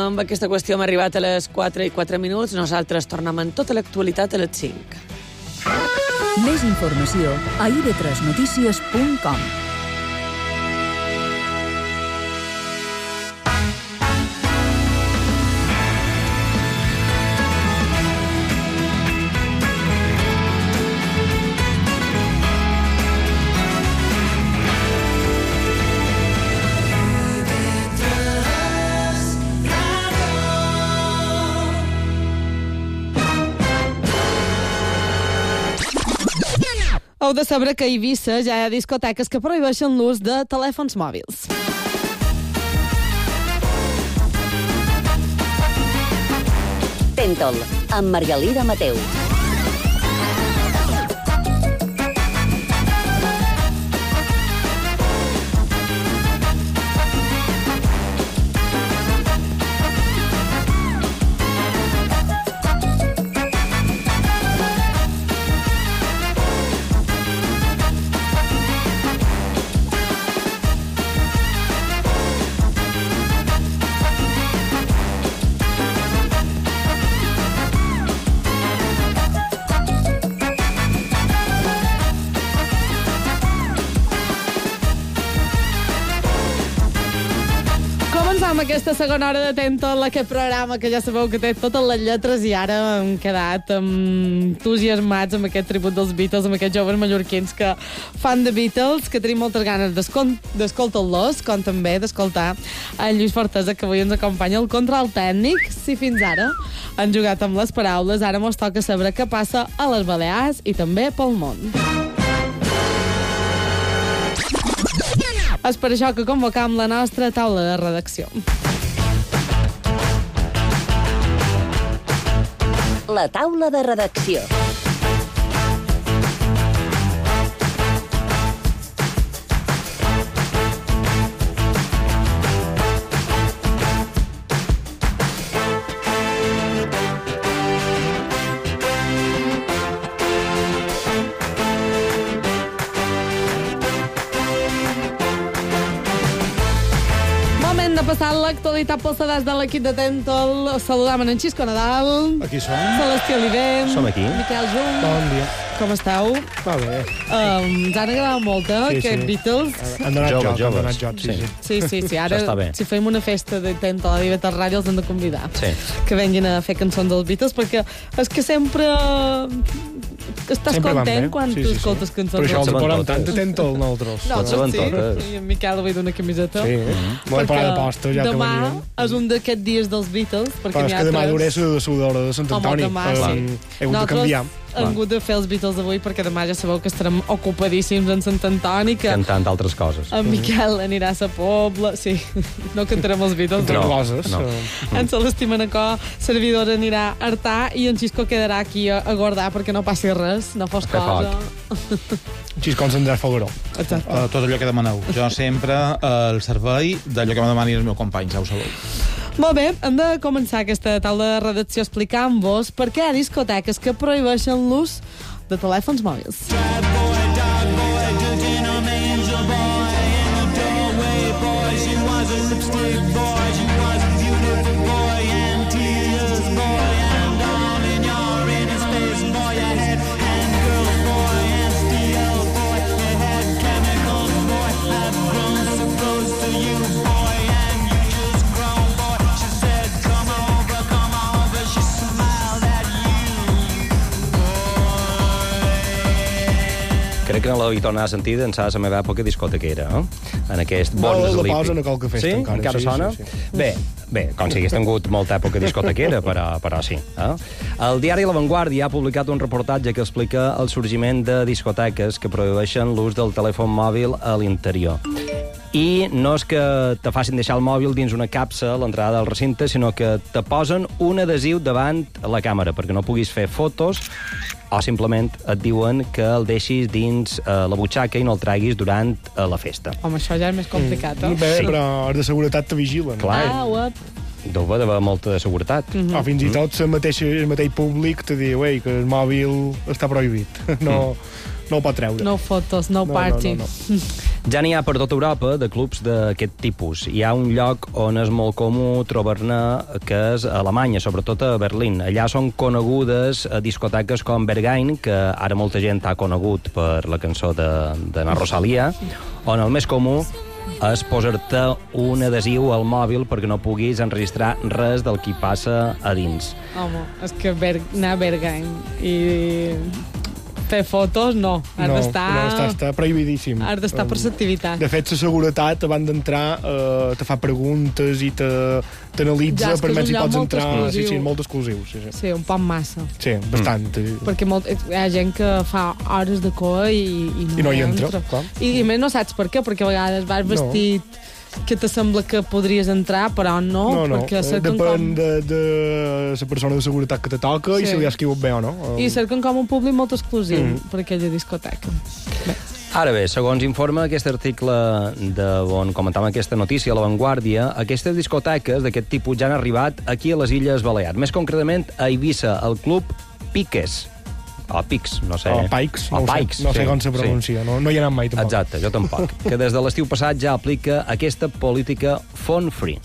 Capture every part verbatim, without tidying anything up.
amb aquesta qüestió hem arribat a les quatre i quatre minuts. Nosaltres tornem en tota l'actualitat a les cinc. Més informació a i de tres notícies punt com. Heu de saber que a Eivissa ja hi ha discoteques que prohibeixen l'ús de telèfons mòbils. Tentol, amb Margalida Mateu. Amb aquesta segona hora de Tentol, aquest programa que ja sabeu que té totes les lletres, i ara hem quedat entusiasmats amb aquest tribut dels Beatles, amb aquests joves mallorquins que fan de Beatles, que tenim moltes ganes d'escoltar-los, com també d'escoltar en Lluís Fortesa, que avui ens acompanya al control tècnic. Si fins ara han jugat amb les paraules, ara mos toca saber què passa a les Balears i també pel món. És per això que convocam la nostra taula de redacció. La taula de redacció. Passant l'actualitat pels sedars de l'equip de Tentol. Saludam en Xisco Nadal. Aquí som. Celestí Olivent. Som aquí. Miquel Jung. Bon dia. Com esteu? Va bé. Um, ens han agradat molt, eh, Sí, aquest sí. Beatles. Han donat Joves, joc, han joves. donat joc, sí, Sí. sí. Sí, sí, sí. Ara, Això està bé. si fem una festa de Tentol a Divetes Ràdio, els hem de convidar. Sí. Que venguin a fer cançons dels Beatles, perquè és que sempre estàs Sempre van content bé. quan Sí, tu sí, sí. escoltes cançons Però això els saben posem totes. tant de Tentol, nosaltres. No, Tots saben sí, totes. i en Miquel avui d'una camiseta. Sí. Vull parar de posta, ja que demà veníem. és un d'aquests dies dels Beatles, perquè Però és n'hi ha que demà tres. duré la sudadora de Sant Home, Antoni. demà, Però sí. He hagut de Nosaltres canviar. hem hagut de fer els Beatles avui, perquè demà ja sabeu que estarem ocupadíssims en Sant Antoni, que Cantant altres coses. en Miquel anirà a sa Pobla. Sí, no cantarem els Beatles. Entre No, coses. no. eh, En Celestí Manacó, servidor, anirà a Artà, i en Xisco quedarà aquí a, a guardar perquè no passi res, no fos Fer cosa. Xisco ens Andrés Fogueró. Exacte. Uh, tot allò que demaneu. Jo sempre uh, el servei d'allò que me demanin els meus companys, ja ho sabeu. Molt bé, hem de començar aquesta taula de redacció explicant-vos per què hi ha discoteques que prohibeixen l'ús de telèfons mòbils. Crec que no l'havia tornat a sentir d'ençà de la meva època discotequera, eh? En aquest No, bons la olímpic. posen a qualque festa sí? encara, encara sí, sona? sí, sí. Bé, bé, com si hagués tingut molta època discotequera, però, però sí. Eh? El diari La Vanguardia ha publicat un reportatge que explica el sorgiment de discoteques que prohibeixen l'ús del telèfon mòbil a l'interior. I no és que te facin deixar el mòbil dins una capsa a l'entrada del recinte, sinó que te posen un adhesiu davant la càmera perquè no puguis fer fotos, o simplement et diuen que el deixis dins eh, la butxaca i no el treguis durant eh, la festa. Home, això ja és més complicat, eh? Bé, Sí. però els de seguretat te vigilen. Clar. Ah, uep. Deu d'haver molta de seguretat. Mm. O fins i tot el mateix, el mateix públic te diu ei, que el mòbil està prohibit. No, no ho pot treure. No fotos, no, No, party. no, no, Ja n'hi ha per tota Europa de clubs d'aquest tipus. Hi ha un lloc on és molt comú trobar-ne, que és a Alemanya, sobretot a Berlín. Allà són conegudes discoteques com Berghain, que ara molta gent ha conegut per la cançó de, de na Rosalia, on el més comú és posar-te un adhesiu al mòbil perquè no puguis enregistrar res del que passa a dins. Home, és que Ber anar a Berghain i fer fotos, no. Has no, d'estar... no, està, està prohibidíssim. Has d'estar per l'activitat. De fet, la seguretat, abans d'entrar, eh, te fa preguntes i te- t'analitza, Ja, és que permet és un si lloc pots molt entrar... Sí, exclusiu. sí, molt exclusiu. Sí, sí. Sí, un poc massa. Sí, bastant. Mm. Perquè molt, hi ha gent que fa hores de cua i, i, no, I no hi entra, clar. I, I més no saps per què, perquè a vegades vas vestit no. que te sembla que podries entrar, però no, No, no, perquè eh, cerquen depèn com... de, de la persona de seguretat que te toca Sí. i si li has escriut bé o no. I cerquen com un públic molt exclusiu Mm. per aquella discoteca. Bé. Ara bé, segons informa aquest article de on comentàvem aquesta notícia a La Vanguardia, aquestes discoteques d'aquest tipus ja han arribat aquí a les Illes Balears. Més concretament a Eivissa, el club Piques. O Pics, no sé. O Pikes, O no, ho sé, Pikes, no sé sí, com se pronuncia, sí. no, no hi he anat mai tampoc. Exacte, jo tampoc. Que des de l'estiu passat ja aplica aquesta política phone free.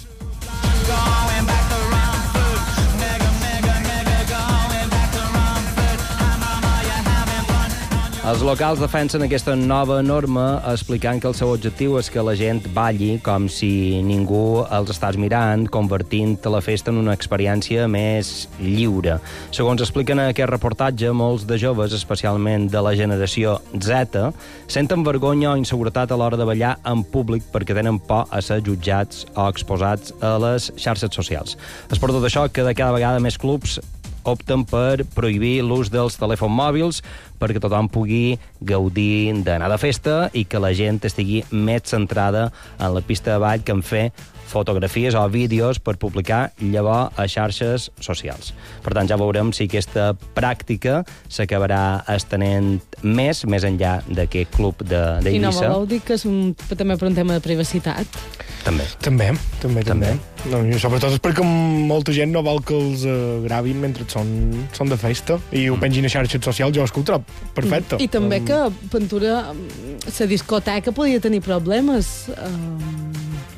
Els locals defensen aquesta nova norma explicant que el seu objectiu és que la gent balli com si ningú els estàs mirant, convertint la festa en una experiència més lliure. Segons expliquen en aquest reportatge, molts de joves, especialment de la generació Z, senten vergonya o inseguretat a l'hora de ballar en públic perquè tenen por a ser jutjats o exposats a les xarxes socials. És per tot això que de cada vegada més clubs opten per prohibir l'ús dels telèfons mòbils perquè tothom pugui gaudir d'anar de festa i que la gent estigui més centrada en la pista de ball que en fer fotografies o vídeos per publicar llavors a xarxes socials. Per tant, ja veurem si aquesta pràctica s'acabarà estenent més, més enllà d'aquest club d'Eivissa. I no voleu dir que és un, també per un tema de privacitat? També. També, també, també. També. No, i sobretot és perquè molta gent no vol que els uh, gravin mentre són, són de festa i ho pengin a xarxes socials, jo és que ho trobo perfecte. I també Um, que Ventura, la discoteca podia tenir problemes. Um,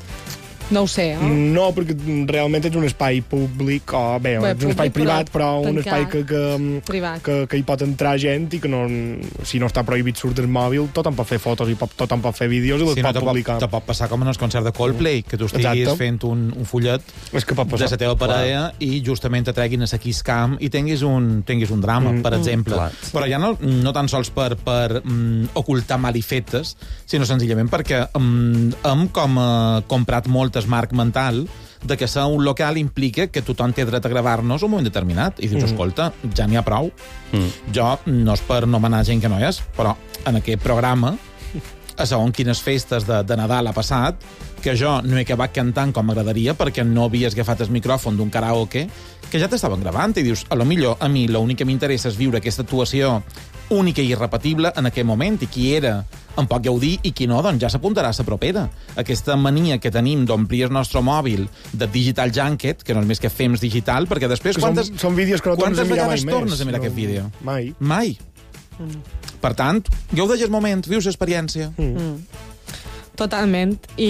no ho sé, eh? No, perquè realment és un espai públic, o bé, Bé, és un espai públic, però privat, però un tancat. espai que, que, Privat. que, que hi pot entrar gent i que no, si no està prohibit surt del mòbil, tothom pot fer fotos i pot, tothom pot fer vídeos i les Si no, pot te pot, publicar. te pot passar com en el concert de Coldplay, que tu estiguis Exacte. fent un, un fullet És que pot de passar. la teva parella i justament te treguin a la Kiss Cam i tinguis un, tinguis un drama, Mm. per exemple. Clar. Però ja no, no tan sols per, per mm, ocultar malifetes, sinó senzillament perquè mm, hem com eh, comprat molt el marc mental de que ser un local implica que tothom té dret a gravar-nos un moment determinat. I dius, mm. escolta, ja n'hi ha prou. Mm. Jo, no és per nomenar gent que no és, però en aquest programa, a segons quines festes de, de Nadal ha passat, que jo no he acabat cantant com m'agradaria perquè no havies agafat el micròfon d'un karaoke, que ja t'estaven gravant, i dius, a lo millor a mi l'únic que m'interessa és viure aquesta actuació única i irrepetible en aquell moment, i qui era en pot gaudir i qui no, doncs ja s'apuntarà a la propera. Aquesta mania que tenim d'omplir el nostre mòbil de digital junket, que no és més que fems digital, perquè després Que quantes, són, són vídeos que no tornes a quantes mirar mai vegades més. tornes a mirar No, aquest vídeo? Mai. Mai. Mm. Per tant, gaudeix el moment, vius l'experiència. Mm. Totalment. I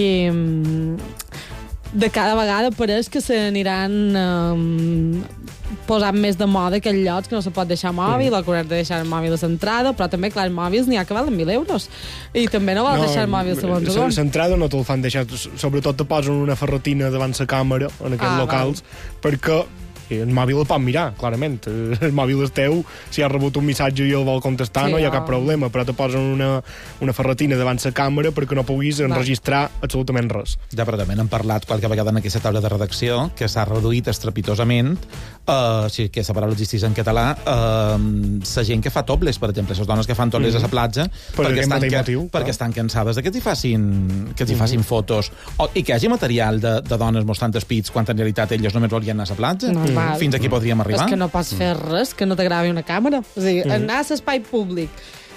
mm, de cada vegada pareix que se n'aniran um, posant més de moda aquells llocs que no se pot deixar mòbil, o que hauràs de deixar el mòbil a l'entrada, però també, clar, els mòbils n'hi ha que valen mil euros. I també no vols deixar el mòbil segons segon. L'entrada no te'l fan deixar, sobretot te posen una ferretina davant la càmera en aquests Ah, locals, perquè el mòbil el pot mirar, clarament. El mòbil és teu, si has rebut un missatge i el vol contestar, Sí, no hi ha no. cap problema, però te posen una, una ferretina davant la càmera perquè no puguis enregistrar absolutament res. Ja, però també n'hem parlat qualque vegada en aquesta taula de redacció, que s'ha reduït estrepitosament, uh, si aquesta paraula existís en català, uh, la gent que fa topless, per exemple, les dones que fan topless mm. a la platja, Per perquè, aquest estan, mateix que, motiu, perquè clar. estan cansades de que t'hi facin, que t'hi Mm. facin fotos, o, i que hi hagi material de, de dones mostrant els pits quan en realitat elles només volien anar a la platja. Normal. Fins aquí podríem arribar. És que no pots fer res que no t'agravi una càmera. És a dir, Mm. anar a l'espai públic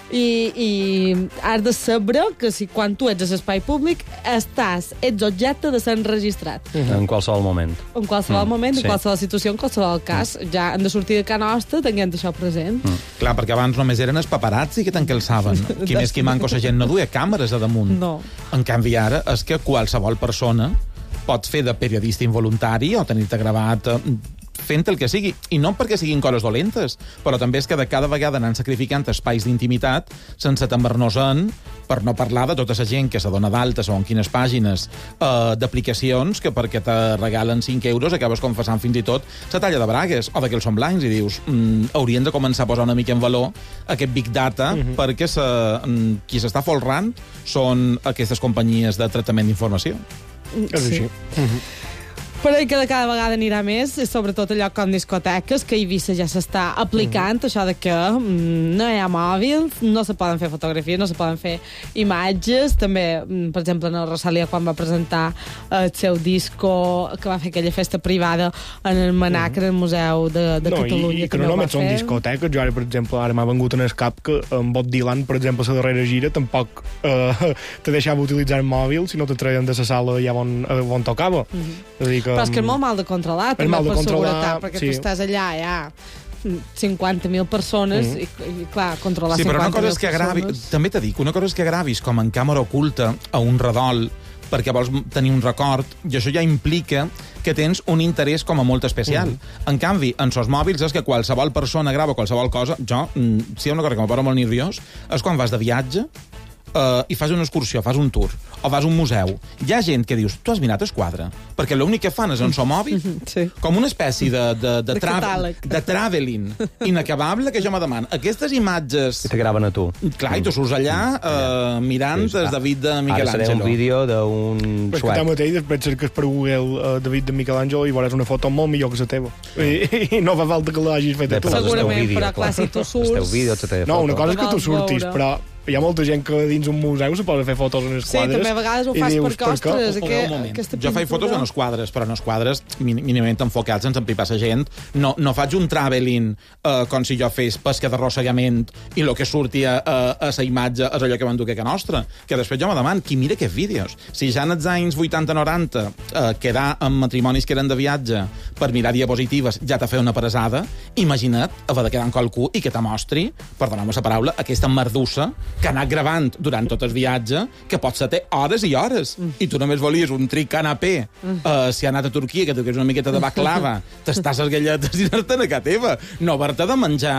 I, i has de saber que si quan tu ets a l'espai públic estàs, ets objecte de ser enregistrat. Uh-huh. En qualsevol moment. En qualsevol mm, moment, en sí. qualsevol situació, en qualsevol cas, mm. ja han de sortir de ca nostra tenint això present. Mm. Clar, perquè abans només eren els paparazzi que t'encalçaven. Qui més qui manco la gent no duia càmeres a damunt. No. En canvi, ara és que qualsevol persona pot fer de periodista involuntari o tenir-te gravat fent el que sigui, i no perquè siguin coses dolentes, però també és que de cada vegada anan sacrificant espais d'intimitat sense tember-nos en, per no parlar de tota la gent que se dona d'alta o en quines pàgines eh, d'aplicacions que perquè te regalen cinc euros acabes confessant fins i tot la talla de bragues o de que els són blancs i dius mm, haurien de començar a posar una mica en valor aquest big data uh-huh. perquè se, mm, qui s'està folrant són aquestes companyies de tractament d'informació. És així. Uh-huh. Però que de cada vegada anirà més, i sobretot allò com discoteques, que a Eivissa ja s'està aplicant, mm. això de que mm, no hi ha mòbils, no se poden fer fotografies, no se poden fer imatges. També, mm, per exemple, en el Rosalia, quan va presentar eh, el seu disco, que va fer aquella festa privada en el Manac, mm. en el Museu de, de no, Catalunya. I, i que no només són discoteques. Jo ara, per exemple, ara m'ha vengut en el cap que en Bob Dylan, per exemple, la darrera gira, tampoc eh, te deixava utilitzar el mòbil si no te treien de la sala ja on, on tocava. Mm-hmm. És a dir que però és que és molt mal de controlar, també, mal de per controlar, seguretat, perquè sí. tu estàs allà, ja cinquanta mil persones, mm. i, i clar, controlar sí, cinquanta mil persones... Sí, però una cosa és que agravi, també t'he dit, una cosa és que gravis com en càmera oculta a un redol perquè vols tenir un record, i això ja implica que tens un interès com a molt especial. Mm. En canvi, en sos mòbils és que qualsevol persona grava qualsevol cosa. Jo, si hi ha una cosa que em posa molt nerviós, és quan vas de viatge Uh, i fas una excursió, fas un tour o vas a un museu, hi ha gent que dius tu has mirat el quadre, perquè l'únic que fan és en so mòbil, sí. com una espècie de, de, de, de, tra de traveling inacabable que jo me demano. Aquestes imatges... I te graven a tu. Clar, i tu surts allà uh, mirant sí, el David de Miquel Àngelo. Ara serà un vídeo d'un suec. Però que mateix després cerques per Google uh, David de Miquel Àngelo i veuràs una foto molt millor que la teva. I, i no fa falta que l'hagis fet a tu. Segurament, vídeo, però clar, si tu surts... El teu vídeo, la teva no, foto. una cosa és que tu surtis, però hi ha molta gent que dins un museu se poden fer fotos en els quadres. Sí, també a vegades ho fas dius, perquè, ostres, per que, un aquesta jo faig fotos en els quadres, però en els quadres mínimament enfocats sense empipar la gent. No, no faig un traveling uh, com si jo fes pesca d'arrossegament i el que surti a, a, a la imatge és allò que van dur a casa nostra. Que després jo me demano, qui mira aquests vídeos? Si ja en els anys vuitanta noranta uh, quedar amb matrimonis que eren de viatge per mirar diapositives ja t'ha fet una presada, imagina't haver de quedar amb qualcú i que te mostri, perdoneu-me la paraula, aquesta merdussa que ha anat gravant durant tot el viatge, que pot ser té hores i hores. Mm. I tu només volies un tric canapé. Mm. Uh, si ha anat a Turquia, que tu queres una miqueta de baclava, t'estàs les galletes i anar-te'n a casa teva. No haver-te de menjar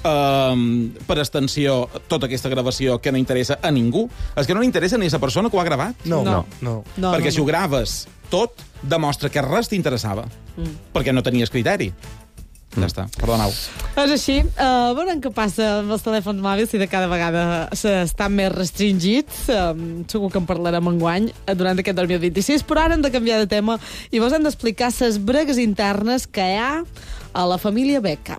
uh, per extensió tota aquesta gravació que no interessa a ningú. És que no li interessa ni a la persona que ho ha gravat. No, no. no. no Perquè no, si ho no. graves tot, demostra que res t'interessava. Mm. Perquè no tenies criteri. Ja està, perdoneu. És així. Uh, veurem què passa amb els telèfons mòbils, si de cada vegada estan més restringits. Um, segur que en parlarem enguany durant aquest dos mil vint-i-sis, però ara hem de canviar de tema i vos hem d'explicar les bregues internes que hi ha a la família Beckham.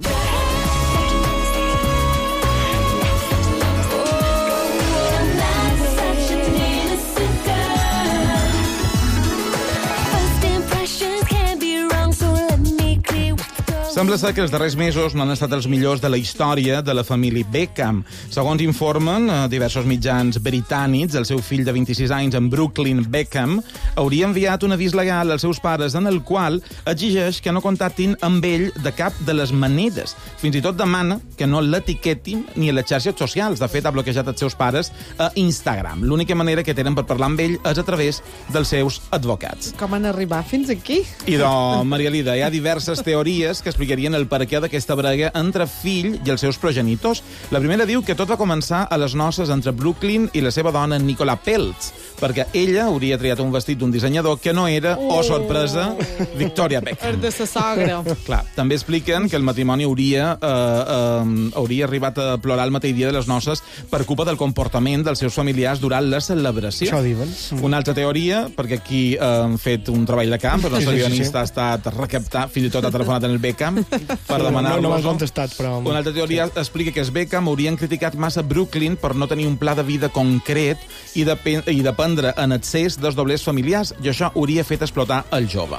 Sembla ser que els darrers mesos no han estat els millors de la història de la família Beckham. Segons informen eh, diversos mitjans britànics, el seu fill de vint-i-sis anys, en Brooklyn Beckham, hauria enviat un avís legal als seus pares en el qual exigeix que no contactin amb ell de cap de les maneres. Fins i tot demana que no l'etiquetin ni a les xarxes socials. De fet, ha bloquejat els seus pares a Instagram. L'única manera que tenen per parlar amb ell és a través dels seus advocats. Com han arribat fins aquí? Idò, Maria Lida, hi ha diverses teories que explicarien el perquè d'aquesta brega entre fill i els seus progenitors. La primera diu que tot va començar a les noces entre Brooklyn i la seva dona Nicola Peltz, perquè ella hauria triat un vestit d'un dissenyador que no era, oh, oh sorpresa, Victoria Beckham. És de sa sogra. Clar, també expliquen que el matrimoni hauria, eh, eh, hauria arribat a plorar el mateix dia de les noces per culpa del comportament dels seus familiars durant la celebració. Això diuen. Una altra teoria, perquè aquí eh, han fet un treball de camp, però el nostre guionista ha estat recaptat, fins i tot ha telefonat en el Beckham per demanar-los. No, no m'han contestat, però... Una altra teoria sí. explica que els Beckham haurien criticat massa Brooklyn per no tenir un pla de vida concret i, de, i dependre en excés dels doblers familiars, i això hauria fet explotar el jove.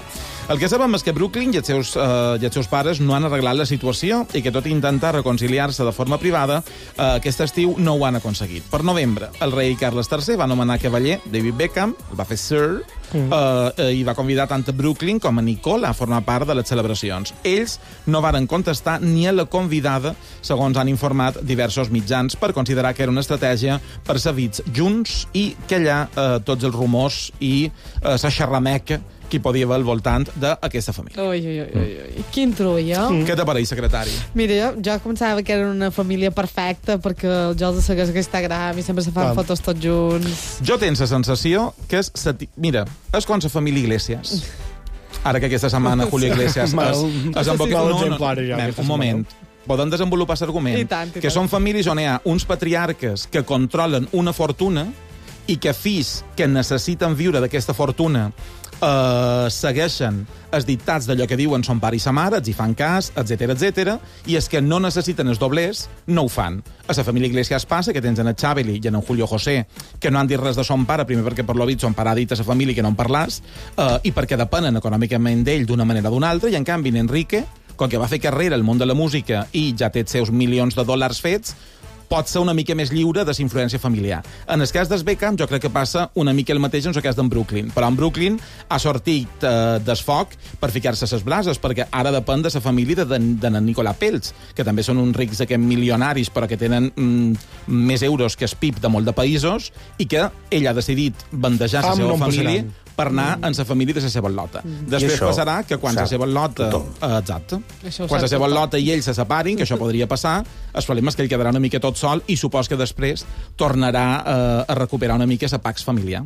El que sabem és que Brooklyn i els seus, uh, i els seus pares no han arreglat la situació i que tot i intentar reconciliar-se de forma privada, uh, aquest estiu no ho han aconseguit. Per novembre, el rei Carles tercer va nomenar cavaller David Beckham, el va fer Sir, mm. uh, i va convidar tant a Brooklyn com a Nicole a formar part de les celebracions. Ells no varen contestar ni a la convidada, segons han informat diversos mitjans, per considerar que era una estratègia per ser vits junts i que allà uh, tots els rumors i uh, la xerrameca que hi podia haver al voltant d'aquesta família. Ui, ui, ui, ui. Quin trull, eh? Què t'apareix, secretari? Mira, jo, jo pensava que era una família perfecta perquè els jocs de segueix a Instagram i sempre se fan ah. fotos tots junts. Jo tens la sensació que és... Sati... Mira, és com la família Iglesias. Ara que aquesta setmana Julio Iglesias es, es emboca... No, no, no, no, un moment. Podem desenvolupar l'argument. Que són famílies on hi ha uns patriarques que controlen una fortuna i que fills que necessiten viure d'aquesta fortuna Uh, segueixen els dictats d'allò que diuen son pare i sa mare, els hi fan cas, etcètera, etcètera, i els que no necessiten els doblers no ho fan. A la família Iglesias passa que tens en el Xabeli i en el Julio José que no han dit res de son pare, primer perquè per lo vist son pare ha dit a la família que no en parlàs, uh, i perquè depenen econòmicament d'ell d'una manera o d'una altra, i en canvi en Enrique, com que va fer carrera al món de la música i ja té els seus milions de dòlars fets, pot ser una mica més lliure de la influència familiar. En el cas del Beckham, jo crec que passa una mica el mateix en el cas d'en Brooklyn. Però en Brooklyn ha sortit eh, desfoc per ficar-se a ses brases, perquè ara depèn de la família de, de, de Nicola Peltz, que també són uns rics aquests milionaris, però que tenen mm, més euros que el P I B de molt de països, i que ell ha decidit bandejar la seva no família passaran. Per anar mm. en la família de la seva lota. Mm. Després això, passarà que quan la seva lota... Eh, exacte. Quan la seva lota i ell se separin, que això podria passar, el problema és que ell quedarà una mica tot sol i supos que després tornarà eh, a recuperar una mica la pax familiar.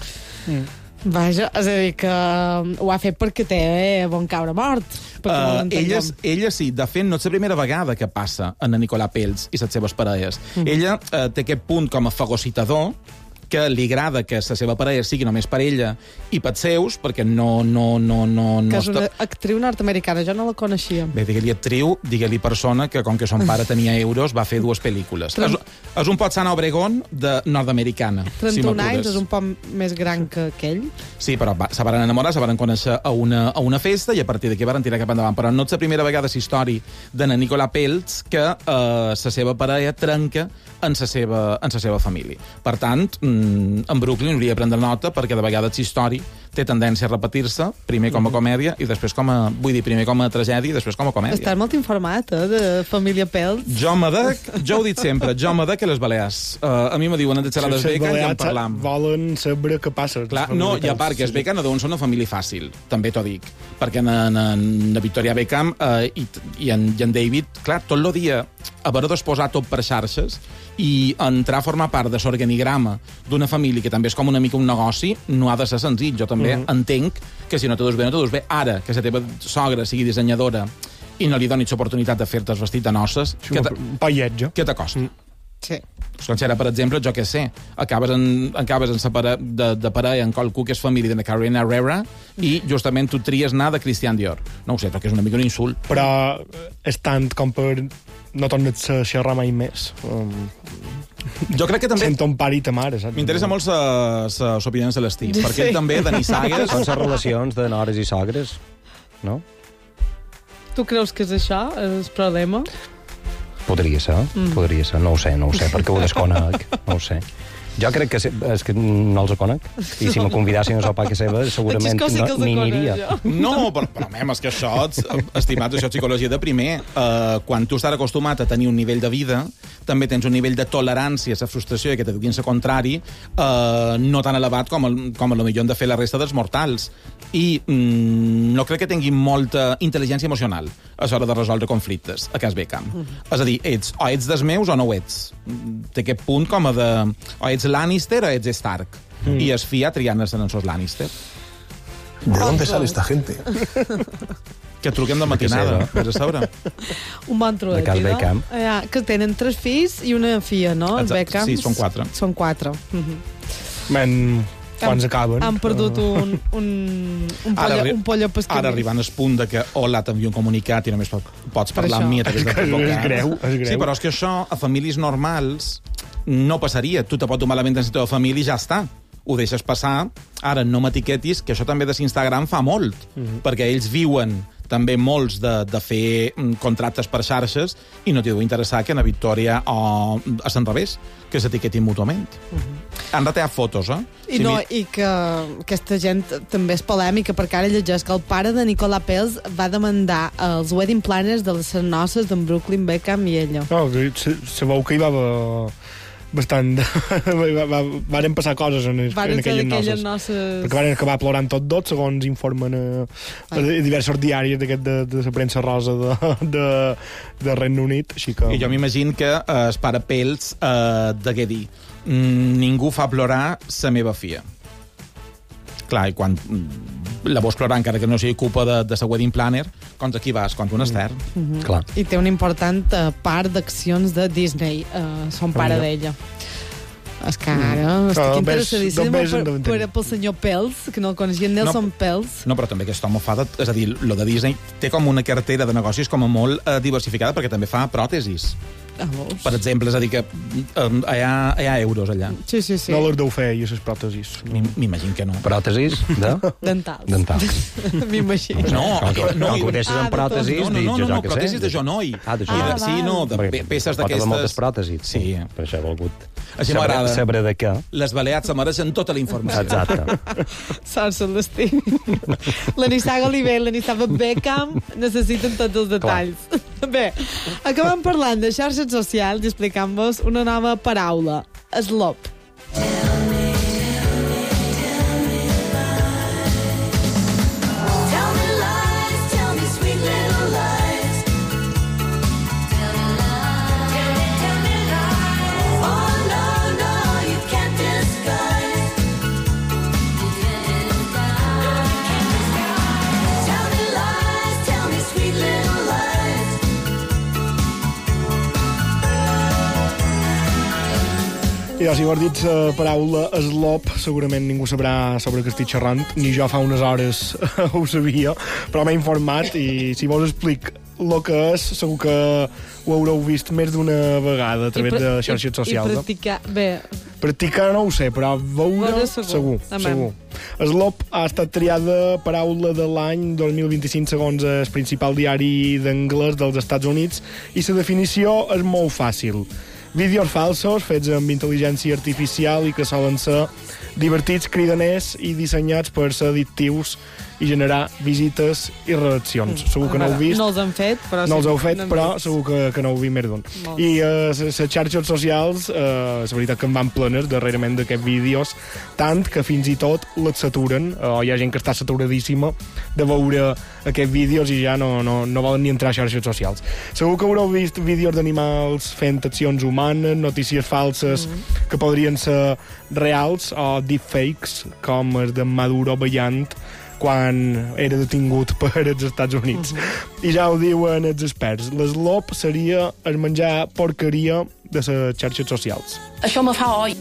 Mm. Vaja, és a dir, que ho ha fet perquè té bon caure mort. Uh, ella, ella sí, de fet, no és la primera vegada que passa en Nicola Peltz i les seves parelles. Mm. Ella uh, té aquest punt com a fagocitador, que li agrada que la seva parella sigui només per ella i pels seus, perquè no... no, no, no, no que és una actriu nord-americana, jo no la coneixia. Bé, digue-li actriu, digue-li persona que, com que son pare tenia euros, va fer dues pel·lícules. Trent... És, és un pot Sana Obregón de nord-americana. trenta-un si anys, és un poc més gran que aquell. Sí, però va, se van enamorar, se van conèixer a una, a una festa i a partir d'aquí van tirar cap endavant. Però no és la primera vegada a la història de Nicola Peltz que eh, la seva parella trenca en la seva, en la seva família. Per tant, en Brooklyn hauria de prendre nota perquè de vegades la història té tendència a repetir-se, primer com a comèdia i després com a... Vull dir, primer com a tragèdia i després com a comèdia. Estàs molt informat, eh, de família Peltz. Jo m'adec, jo ho he dit sempre, jo m'adec a les Balears. Uh, a mi me diuen, han de xerrar des Beckham i en parlam. Volen saber què passa. Clar, no, i a part que els Beckham no deuen ser una família fàcil, també t'ho dic. Perquè en, en, en Victoria Beckham uh, i, i, en, i en David, clar, tot el dia haver d'exposar tot per xarxes i entrar a formar part de l'organigrama d'una família que també és com una mica un negoci, no ha de ser senzill. Jo també mm -hmm. entenc que si no te dus bé, no te dus bé. Ara, que la teva sogra sigui dissenyadora i no li donis l'oportunitat de fer-te el vestit de noces, sí, que un palletge. Què t'acosta? Mm. Sí. Com si ara, per exemple, jo què sé, acabes en, acabes en separa, de, de parella en qualcú que és família de Carolina Herrera i justament tu tries anar de Christian Dior. No ho sé, perquè és una mica un insult. Però és tant com per no tornar a xerrar mai més. Um... Jo crec que també... Sento un pare i ta mare, saps? M'interessa molt les opinions de l'Steve, sí. Perquè ell també, de nissagues... Són les relacions de nores i sogres, no? Tu creus que és això, el problema? Podria ser, mm. podria ser. No ho sé, no ho sé, perquè ho desconec. No ho sé. Jo crec que, és que no els conec. I si me convidassin a sopar a casa seva, segurament sí no, ni aniria. No, però, però mem, és que això, estimat, això és psicologia de primer. Uh, quan tu estàs acostumat a tenir un nivell de vida, també tens un nivell de tolerància a la frustració i que te diguin el contrari uh, no tan elevat com, el, com a lo millor han de fer la resta dels mortals. I mm, no crec que tinguin molta intel·ligència emocional a l'hora de resoldre conflictes a cas Beckham. Mm. És a dir, ets, o ets dels meus o no ho ets. Té aquest punt com a de... O ets Lannister o ets Stark. Mm. I es fia triant-se en els Lannister. ¿De dónde sale esta gente? Que truquem de matinada, vés a saber. Un bon truet, de cas Beckham. No? Ja, que tenen tres fills i una filla, no? Els Beckham. Sí, són quatre. Són quatre. Mm-hmm. Men... Quants acaben? Han perdut un, un, un, pollo, un pollo pesquer. Ara arribant al punt de que hola, t'envio un comunicat i només pots parlar amb mi a través de és, és greu, és greu. Sí, però és que això a famílies normals no passaria. Tu te pot donar malament en la teva família i ja està. ho deixes passar. Ara, no m'etiquetis, que això també de Instagram fa molt, mm-hmm. perquè ells viuen també molts de, de fer contractes per xarxes i no t'hi deu interessar que a Victòria o a Sant Revés, que s'etiquetin mútuament. Mm-hmm. Han retallat fotos, eh? I, si no, mi... I que aquesta gent també és polèmica, perquè ara llegeix que el pare de Nicola Peltz va demandar els wedding planners de les noces d'en Brooklyn Beckham i ella. No, sabeu que hi va haver bastant... va, va, varen passar coses en, en aquelles noces. noces. Perquè van acabar plorant tot dos, segons informen a, a diversos diaris d'aquest de, de la premsa rosa de, de, de Regne Unit. Així que... I jo m'imagino que eh, el pare Peltz eh, degué dir ningú fa plorar sa meva filla. Clar, i quan la vols plorar, encara que no sigui culpa de, de sa wedding planner, contra qui vas? Contra un Esther. Mm-hmm. Clar. I té una important uh, part d'accions de Disney. Uh, son pare d'ella. És que ara mm. estic no, interessadíssima per, per, per, pel senyor Peltz, que no el coneixia, Nelson no, Peltz. No, però també aquest home fa... De, és a dir, lo de Disney té com una cartera de negocis com a molt eh, diversificada, perquè també fa pròtesis. Ah, per exemple, és a dir, que um, hi, ha, hi ha euros allà. Sí, sí, sí. No les deu fer, i les pròtesis. No. M'imagino que no. Pròtesis de? Dentals. Dentals. M'imagino. No, com que, no, com que ho deixes ah, en pròtesis, no, no, no, no, no, pròtesis de genoll. Ah, de genoll. Ah, sí, no, de Perquè peces pot haver d'aquestes... moltes pròtesis. Sí. Per això he volgut Així m'agrada. saber de què. Les balears se mereixen tota la informació. Exacte. Sort Celestí. La Nissaga Oliver, la Nissaga Beckham necessiten tots els detalls. Bé, acabem parlant de xarxes socials i explicant-vos una nova paraula, eslop. I si ho has dit la paraula eslop, segurament ningú sabrà sobre què estic xerrant, ni jo fa unes hores ho sabia, però m'he informat i si vols explic el que és, segur que ho haureu vist més d'una vegada a través de xarxes socials. I practicar, bé... Practicar no ho sé, però veure, veure segur, segur. segur. Eslop ha estat triada paraula de l'any dos mil vint-i-cinc segons el principal diari d'anglès dels Estats Units i la definició és molt fàcil. Vídeos falsos fets amb intel·ligència artificial i que solen ser divertits, cridaners i dissenyats per ser addictius i generar visites i reaccions. Mm. Segur que no heu vist. No els han fet, però... No sí, els heu fet, no però vist. segur que, que no heu vist més d'un. I les uh, xarxes socials, uh, és veritat que en van plenes darrerament d'aquests vídeos, tant que fins i tot les saturen, o uh, hi ha gent que està saturadíssima de veure aquests vídeos i ja no, no, no volen ni entrar a xarxes socials. Segur que haureu vist vídeos d'animals fent accions humanes, notícies falses mm. que podrien ser reals, o deepfakes, com el de Maduro ballant quan era detingut per els Estats Units. Uh-huh. I ja ho diuen els experts. L'eslop seria el menjar porqueria de les xarxes socials. Això me fa oi.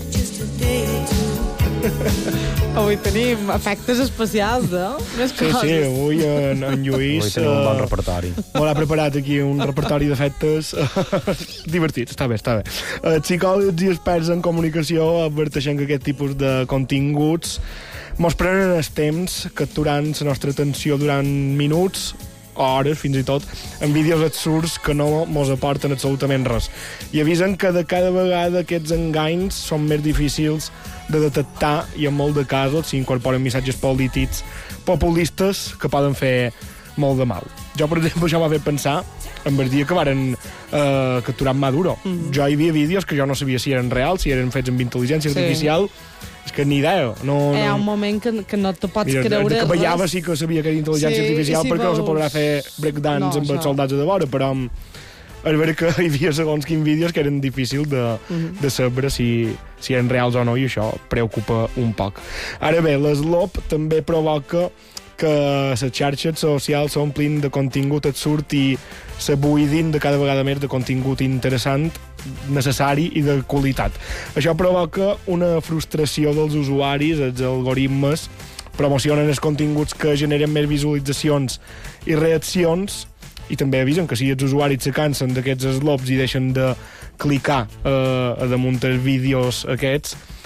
Avui tenim efectes especials, eh? Més sí, coses. sí, avui en, en Lluís... Avui tenim un bon repertori. M'ho ha preparat aquí un repertori d'efectes divertits, està bé, està bé. Els psicòlegs i experts en comunicació adverteixen que aquest tipus de continguts mos prenen el temps capturant la nostra atenció durant minuts o hores, fins i tot, en vídeos absurds que no mos aporten absolutament res. I avisen que de cada vegada aquests enganys són més difícils de detectar i en molt de casos s'incorporen missatges polítics populistes que poden fer molt de mal. Jo, per exemple, això m'ha fet pensar en el dia que varen eh, capturar Maduro. Mm-hmm. Jo hi havia vídeos que jo no sabia si eren reals, si eren fets amb intel·ligència sí. artificial. És que ni idea. No, no... Hi ha un moment que, que no te pots Mira, creure... que ballava sí que sabia que era intel·ligència sí, artificial si perquè vols... no se podrà fer breakdance no, amb això. Els soldats de vora, però és vera que hi havia segons quins vídeos que eren difícils de, mm-hmm. de saber si, si eren reals o no, i això preocupa un poc. Ara bé, l'eslop també provoca que les xarxes socials s'omplin de contingut absurd i se buidin de cada vegada més de contingut interessant, necessari i de qualitat. Això provoca una frustració dels usuaris, els algoritmes promocionen els continguts que generen més visualitzacions i reaccions, i també avisen que si els usuaris se cansen d'aquests eslops i deixen de clicar eh, a damunt els vídeos aquests,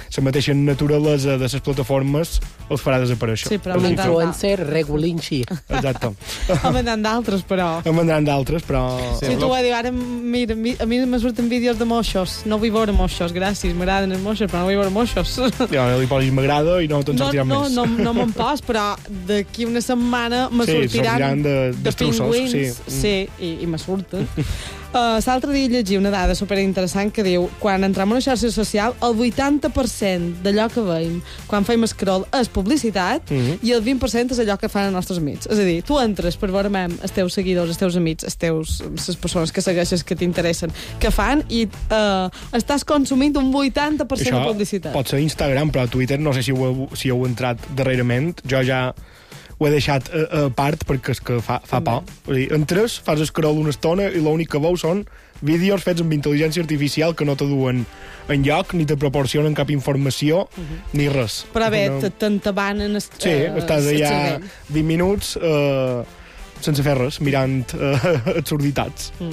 la mateixa naturalesa de les plataformes els farà desaparèixer. Sí, però l'influencer regulin així. Exacte. En vendran d'altres, però... En vendran d'altres, però... Sí, si tu ho dius, ara, mira, a mi me surten vídeos de moixos. No vull veure moixos, gràcies, m'agraden els moixos, però no vull veure moixos. Ja, li posis m'agrada i no te'n no, sortiran no, més. No, no, no me'n pos, però d'aquí una setmana me sí, sortiran de, de pingüins. Sí, sí i, i me surten. Uh, L'altre dia llegi una dada superinteressant que diu quan entrem en una xarxa social el vuitanta per cent d'allò que veiem quan fem scroll és publicitat mm -hmm. i el vint per cent és allò que fan els nostres amics. És a dir, tu entres per veure els teus seguidors, els teus amics, els teus, les persones que segueixes, que t'interessen, que fan i uh, estàs consumint un vuitanta per cent això de publicitat. Pot ser Instagram, però Twitter no sé si heu, si heu entrat darrerament. Jo ja ho he deixat a, a part perquè és que fa, fa por. Vull dir, entres, fas scroll una estona i l'únic que veus són vídeos fets amb intel·ligència artificial que no te duen enlloc ni te proporcionen cap informació uh -huh. ni res. Però bé, no... t'entabanen... Es, sí, uh, estàs allà vint minuts uh, sense fer res, mirant uh, absurditats. Mm.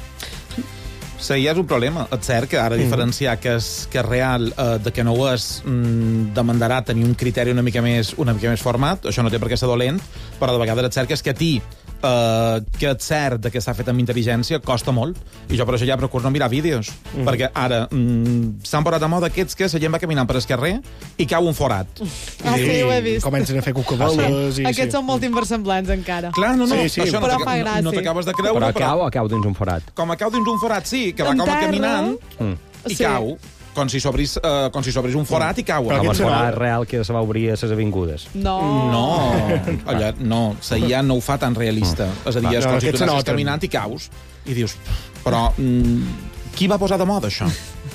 Sí, ja és un problema. És cert que ara diferenciar que és, que és real eh, de que no ho és mm, demandarà tenir un criteri una mica més, una mica més format. Això no té per què ser dolent, però de vegades és cert que és que a ti Uh, que és cert que s'ha fet amb intel·ligència costa molt, i jo per això ja procuro no mirar vídeos, mm. perquè ara mm, s'han posat a moda aquests que la gent va caminant per el carrer i cau un forat. Ah, sí, ho he vist. Comencen a fer cucaboles. Sí. I, Aquests sí. són molt inversemblants encara. Clar, no, no, sí, sí. això però no, fa gràcia. no t'acabes de creure. Però, però cau o cau dins un forat? Com a cau dins un forat, sí, que va En com terra. caminant mm. i Sí. cau. Com si s'obrís uh, com si s'obrís un forat i cau. Però Com el aquest forat serà- real que se va obrir a les avingudes. No. No, allà, no, la I A no ho fa tan realista. És a dir, és No, com si aquests tu anessis noten. caminant i caus. I dius, però mm, qui va posar de moda això?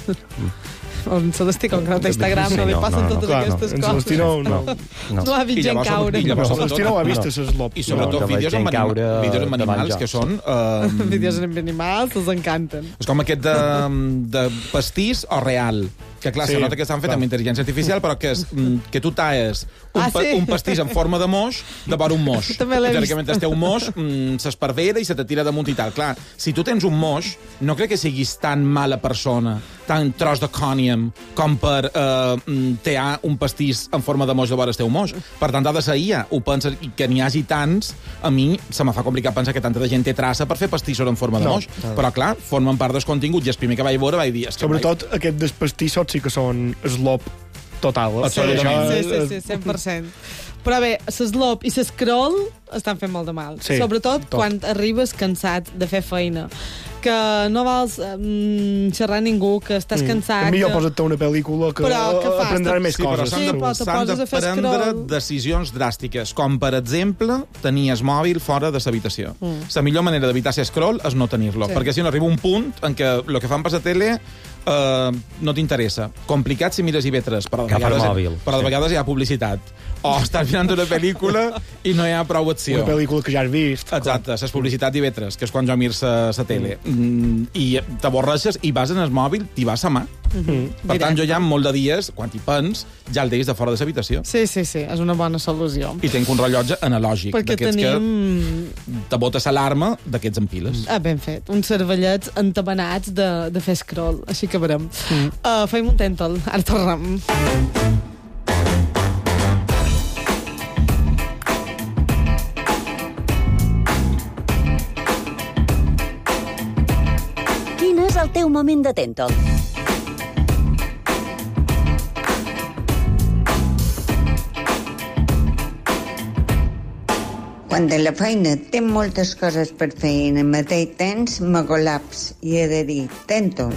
En Celestí, com que no té Instagram, Sí, no li no, passen no, no, totes Clar, no. aquestes En coses. Celestí no... no. No. No ha vist I gent llavors, caure. i llavors, No, Celestí no ho ha vist, No. és l'op. I sobretot No, de vídeos, amb gent anim... caure vídeos amb davant animals jocs. que són... Uh, Vídeos amb animals, els encanten. és com aquest de, de pastís o real. Que clar, Sí, se nota que estan fet clar. amb intel·ligència artificial, però que, és, mm, que tu talles un, Ah, pa, sí? un pastís en forma de moix de vora un moix. També l'he vist. Teòricament, el teu moix mm, s'esparvera i se te tira damunt i tal. Clar, si tu tens un moix, no crec que siguis tan mala persona, tan tros de cònium, com per eh, mm, tear un pastís en forma de moix de vora el teu moix. Per tant, ha de ser I A. Ho penses, i que n'hi hagi tants, a mi se me fa complicat pensar que tanta de gent té traça per fer pastissos en forma de No. moix. Però clar, formen part dels continguts, i el primer que vaig veure vaig dir... "És que Sobretot aquests dels pastissos sí que són slop total. Eh? Sí, Absolutament. sí, sí, sí, cent per cent. Però bé, l'eslop i l'escroll estan fent molt de mal. Sí, Sobretot tot. quan arribes cansat de fer feina. Que no vols um, xerrar a ningú, que estàs cansat... Mm. Millor que... posa't una pel·lícula que, Però què fas? aprendràs més Sí, però coses. s'han Sí, de, però te s'han de poses a fer prendre scroll. decisions dràstiques, com, per exemple, tenir el mòbil fora de l'habitació. Mm. La millor manera d'evitar ser scroll és no tenir-lo, Sí. perquè si no arriba un punt en què el que fan per la tele uh, no t'interessa. Complicat si mires I V tres, però de Agafar vegades, el mòbil. però de Sí. vegades hi ha publicitat. O estàs mirant una pel·lícula i no hi ha prou acció. Una pel·lícula que ja has vist. Exacte, la publicitat d'I V tres, que és quan jo miro la tele. Mm. I t'avorreixes i vas en el mòbil, t'hi vas a mà. Mm. Per tant, jo ja molt de dies, quan hi pens, ja el deies de fora de l'habitació. Sí, sí, sí, és una bona solució. I tinc un rellotge analògic, Perquè d'aquests tenim... que te bota l'alarma d'aquests empiles. Ah, ben fet. Uns cervellets entabanats de, de fer scroll. Així que veurem. Mm. Uh, fem un tèntol. Ara tornem. Quin és el teu moment de tèntol? Quan de la feina tinc moltes coses per fer i en el mateix temps me col·laps i he de dir tèntol.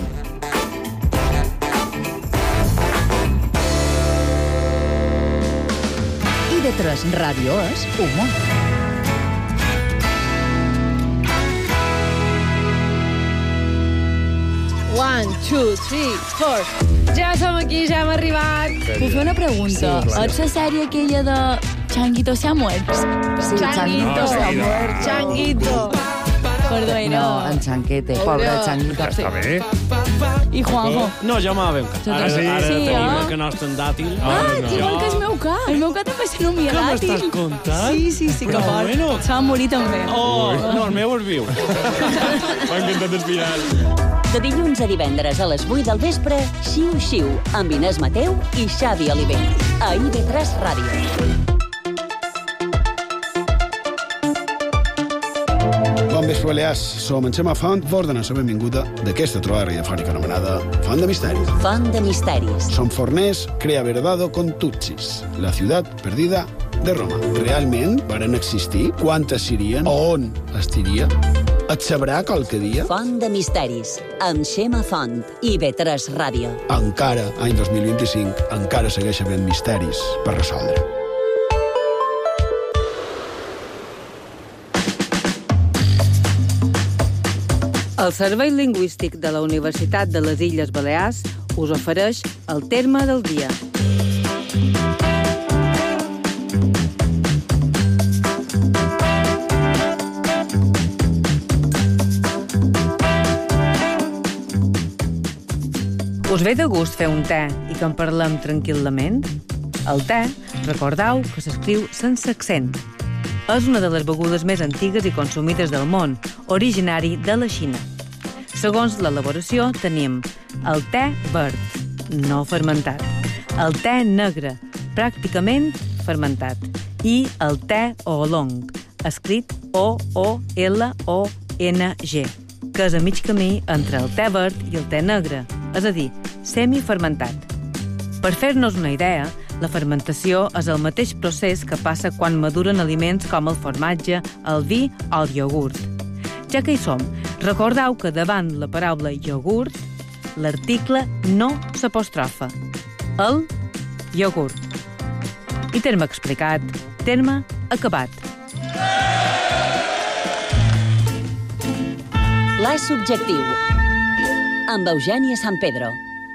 I de tres Ràdio és humor. One, two, three, four. Ja som aquí, ja hem arribat. Puc fer una pregunta? Sí, és la sèrie aquella de Changuito se ha muerto? Sí, Changuito. se ha muerto. Changuito. Cordoero. No, en Chanquete, pobre Chanquete. Sí. Està bé. I Juanjo. No, jo me veu que ara, Sí, ara sí, tenim eh? el canast en dàtil. Ah, igual que el meu ca. El meu ca també se nomia Què dàtil. m'estàs contant? Sí, sí, sí, que Però fort. bueno. Se va morir també. Oh, no, el meu es viu. M'ha encantat el final. De dilluns a divendres a les vuit del vespre, Xiu Xiu, amb Inés Mateu i Xavi Olivell. A I V tres Ràdio. Bon vespre, Balears. Som en Xema Font, vos donar la benvinguda d'aquesta trobada radiofònica anomenada Font de Misteris. Font de Misteris. Som forners, crea verdado con Tutsis, la ciutat perdida de Roma. Realment varen existir? Quantes serien? On estiria? Et sabrà qualque dia? Font de Misteris, amb Xema Font, I V tres Ràdio. Encara, any dos mil vint-i-cinc, encara segueix havent misteris per resoldre. El Servei Lingüístic de la Universitat de les Illes Balears us ofereix el terme del dia. Us ve de gust fer un te i que en parlem tranquil·lament? El te, recordeu que s'escriu sense accent. És una de les begudes més antigues i consumides del món, originari de la Xina. Segons l'elaboració, tenim el te verd, no fermentat, el te negre, pràcticament fermentat, i el te oolong, escrit O O L O N G, que és a mig camí entre el te verd i el te negre, és a dir, semifermentat. Per fer-nos una idea, la fermentació és el mateix procés que passa quan maduren aliments com el formatge, el vi o el iogurt. Ja que hi som, recordeu que davant la paraula iogurt, l'article no s'apostrofa. El iogurt. I terme explicat, terme acabat. L'A subjectiu, amb Eugènia San Pedro.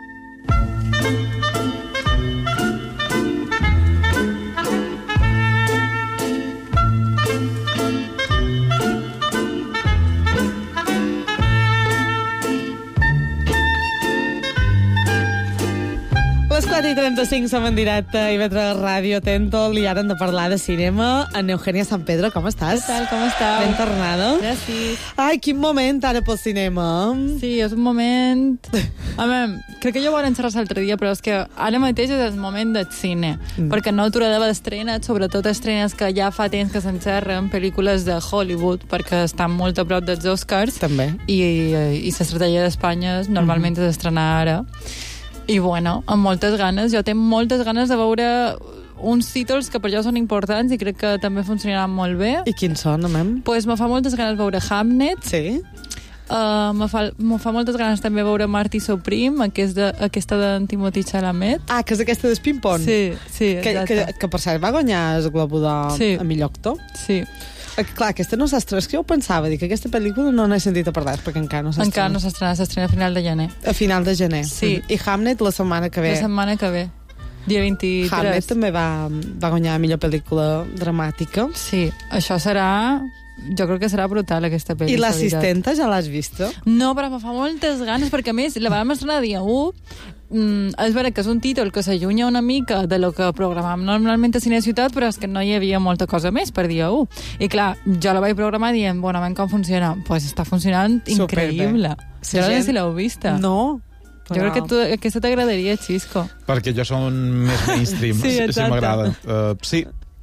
Les quatre i trenta-cinc som en directe a I V tres Ràdio Tentol i ara hem de parlar de cinema. En Eugènia San Pedro, com estàs? Què tal, com estàu? Ben tornada. Gràcies. Ai, quin moment ara pel cinema. Sí, és un moment... Home, crec que jo ho vam xerrar l'altre dia, però és que ara mateix és el moment del cine, mm. perquè no aturadava d'estrenes, sobretot estrenes que ja fa temps que s'enxerren, pel·lícules de Hollywood, perquè estan molt a prop dels Oscars. També. I, i, i l'estratègia d'Espanya normalment mm. és estrenar ara. I bueno, amb moltes ganes. Jo tinc moltes ganes de veure uns títols que per jo són importants i crec que també funcionaran molt bé. I quins són, amem? Pues me fa moltes ganes veure Hamnet. Sí. Uh, me, fa, me fa moltes ganes també veure Marty Supreme, aquest de, aquesta d'en Timothée Chalamet. Ah, que és aquesta d'Espin-Pon. Sí, sí, que, que, que per cert va guanyar el Globo d'Or sí. a millor actor. Sí. Clar, aquesta no s'ha estrenat. És que jo pensava, dir que aquesta pel·lícula no n'he sentit a parlar, perquè encara no s'ha estrenat. Encara no s'ha estrenat, s'estrena a final de gener. A final de gener. Sí. I Hamnet la setmana que ve. La setmana que ve. Dia vint-i-tres. Hamnet també va, va guanyar millor pel·lícula dramàtica. Sí, això serà... Jo crec que serà brutal, aquesta pel·lícula. I l'assistenta ja l'has vista? No, però me fa moltes ganes, perquè a més, la vam estrenar dia u, mm, és vera que és un títol que s'allunya una mica de lo que programàvem normalment a Cine Ciutat, però és que no hi havia molta cosa més per dia u. I clar, jo la vaig programar dient, bueno, a veure com funciona. Doncs pues està funcionant increïble. Jo no sé si l'heu vista. No. Jo crec que tu, aquesta t'agradaria, Xisco. Perquè jo som més mainstream, sí, si m'agrada. Uh, sí.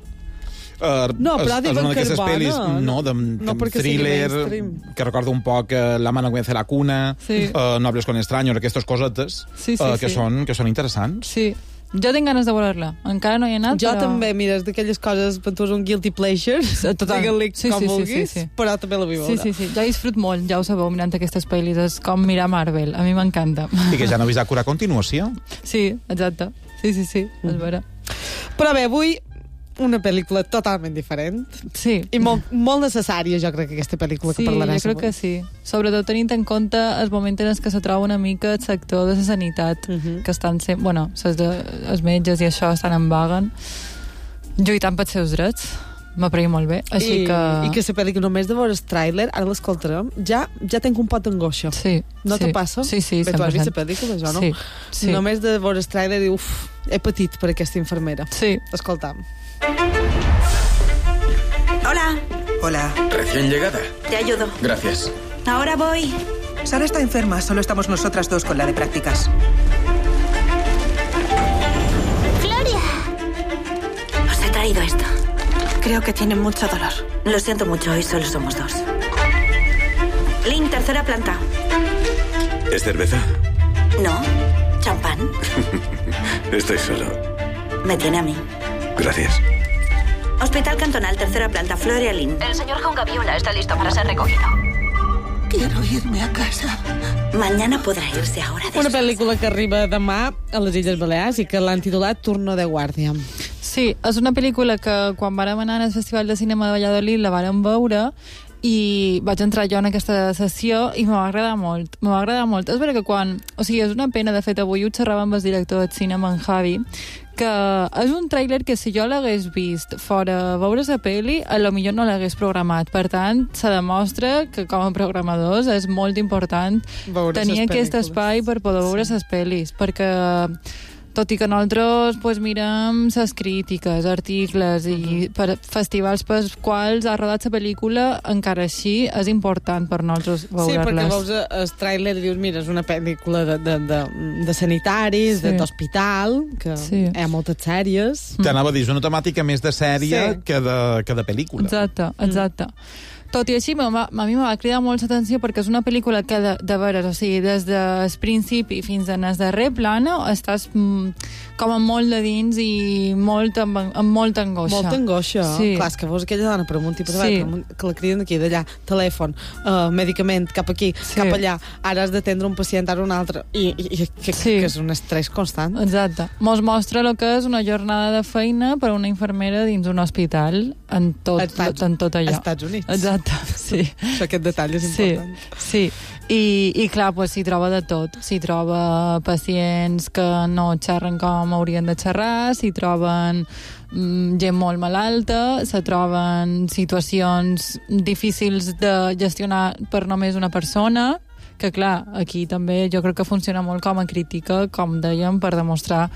Uh, no, però és, diuen és una que és bona. Pel·lis, no, de, no de thriller, que recorda un poc uh, La mano que vence la cuna, sí. uh, No hables con extraños, aquestes cosetes sí, sí, uh, que, sí. Són, que són interessants. Sí. Jo tinc ganes de veure-la. Encara no hi he anat, jo però... Jo també, mira, és d'aquelles coses, per tu és un guilty pleasure, digue-li sí, com sí, vulguis, sí, sí. però també la vull veure. Sí, sí, sí. Jo disfrut molt, ja ho sabeu, mirant aquestes pel·lis. És com mirar Marvel. A mi m'encanta. I que ja no vist a cura continuació? Sí, exacte. Sí, sí, sí, mm. és vera. Però bé, avui una pel·lícula totalment diferent. Sí. I molt, molt necessària, jo crec, aquesta pel·lícula sí, que parlaràs. Sí, jo crec que sí. Sobretot tenint en compte el moment en què se troba una mica el sector de la sanitat, uh -huh. que estan sent... Bueno, ses de, els metges i això estan en vaga, lluitant pels seus drets. m'apreia molt bé, així I, que... I que la pel·lícula només de veure el tràiler, ara l'escoltarem, ja, ja tenc un pot d'angoixa. Sí. No sí. te passa? Sí, sí, Bé, tu has vist la pel·lícula, jo no? Sí, sí. Només de veure el tràiler i uf, he patit per aquesta infermera. Sí. Escoltam. Hola. Hola. ¿Recién llegada? Te ayudo. Gracias. Ahora voy. Sara está enferma, solo estamos nosotras dos con la de prácticas. ¡Gloria! Os he traído esto. Creo que tiene mucho dolor. Lo siento mucho, hoy solo somos dos. Lynn, tercera planta. ¿Es cerveza? No, champán. Estoy solo. Me tiene a mí. Gracias. Hospital Cantonal, tercera planta, Floria Lynn. El señor Jungaviola está listo para ser recogido. Quiero irme a casa. Mañana podrà irse ahora. Una pel·lícula que arriba demà a les Illes Balears i que l'han titulat Turno de guàrdia. Sí, és una pel·lícula que quan vàrem anar al Festival de Cinema de Valladolid la vàrem veure i vaig entrar jo en aquesta sessió i m'ha agradat molt, m'ha agradat molt. És vera que quan... O sigui, és una pena, de fet, avui ho xerrava amb el director de cinema, en Javi, que és un tràiler que si jo l'hagués vist fora veure la pel·li, a lo millor no l'hagués programat. Per tant, se demostra que com a programadors és molt important veure tenir aquest pel·lícules. espai per poder veure les sí. pel·lis, perquè tot i que nosaltres pues, mirem les crítiques, articles i per festivals pels quals ha rodat la pel·lícula, encara així és important per nosaltres veure-les. Sí, perquè veus el tràiler i dius, mira, és una pel·lícula de, de, de, de sanitaris, sí. d'hospital, que sí. hi ha moltes sèries. T'anava a dir, és una temàtica més de sèrie sí. que, de, que de pel·lícula. Exacte, exacte. Mm. Tot i així, a mi m'ha cridat molt l'atenció perquè és una pel·lícula que, de, de veres, o sigui, des del principi fins en el darrer plano, estàs mm, com amb molt de dins i molt, amb, amb molta angoixa. Molta angoixa. Sí. Clar, és que veus aquella dona per amunt i per sí. avall, que la criden d'aquí, d'allà, telèfon, uh, medicament, cap aquí, sí. cap allà, ara has d'atendre un pacient, ara un altre, i, i, i que, sí. que és un estrès constant. Exacte. Mos mostra el que és una jornada de feina per a una infermera dins un hospital en tot, Estats, en tot allò. Als Estats Units. Exacte, sí. Això, aquest detall és sí, important. Sí, I, i clar, pues, s'hi troba de tot. S'hi troba pacients que no xerren com haurien de xerrar, s'hi troben mm, gent molt malalta, s'hi troben situacions difícils de gestionar per només una persona, que clar, aquí també jo crec que funciona molt com a crítica, com dèiem, per demostrar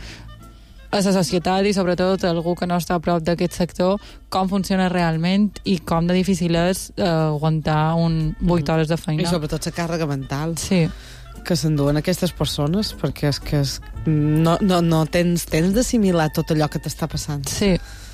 a la societat i sobretot a algú que no està a prop d'aquest sector com funciona realment i com de difícil és eh, aguantar un vuit mm. hores de feina. I sobretot la càrrega mental. Sí. Que s'enduen aquestes persones, perquè és que és, no, no, no tens temps d'assimilar tot allò que t'està passant. Sí.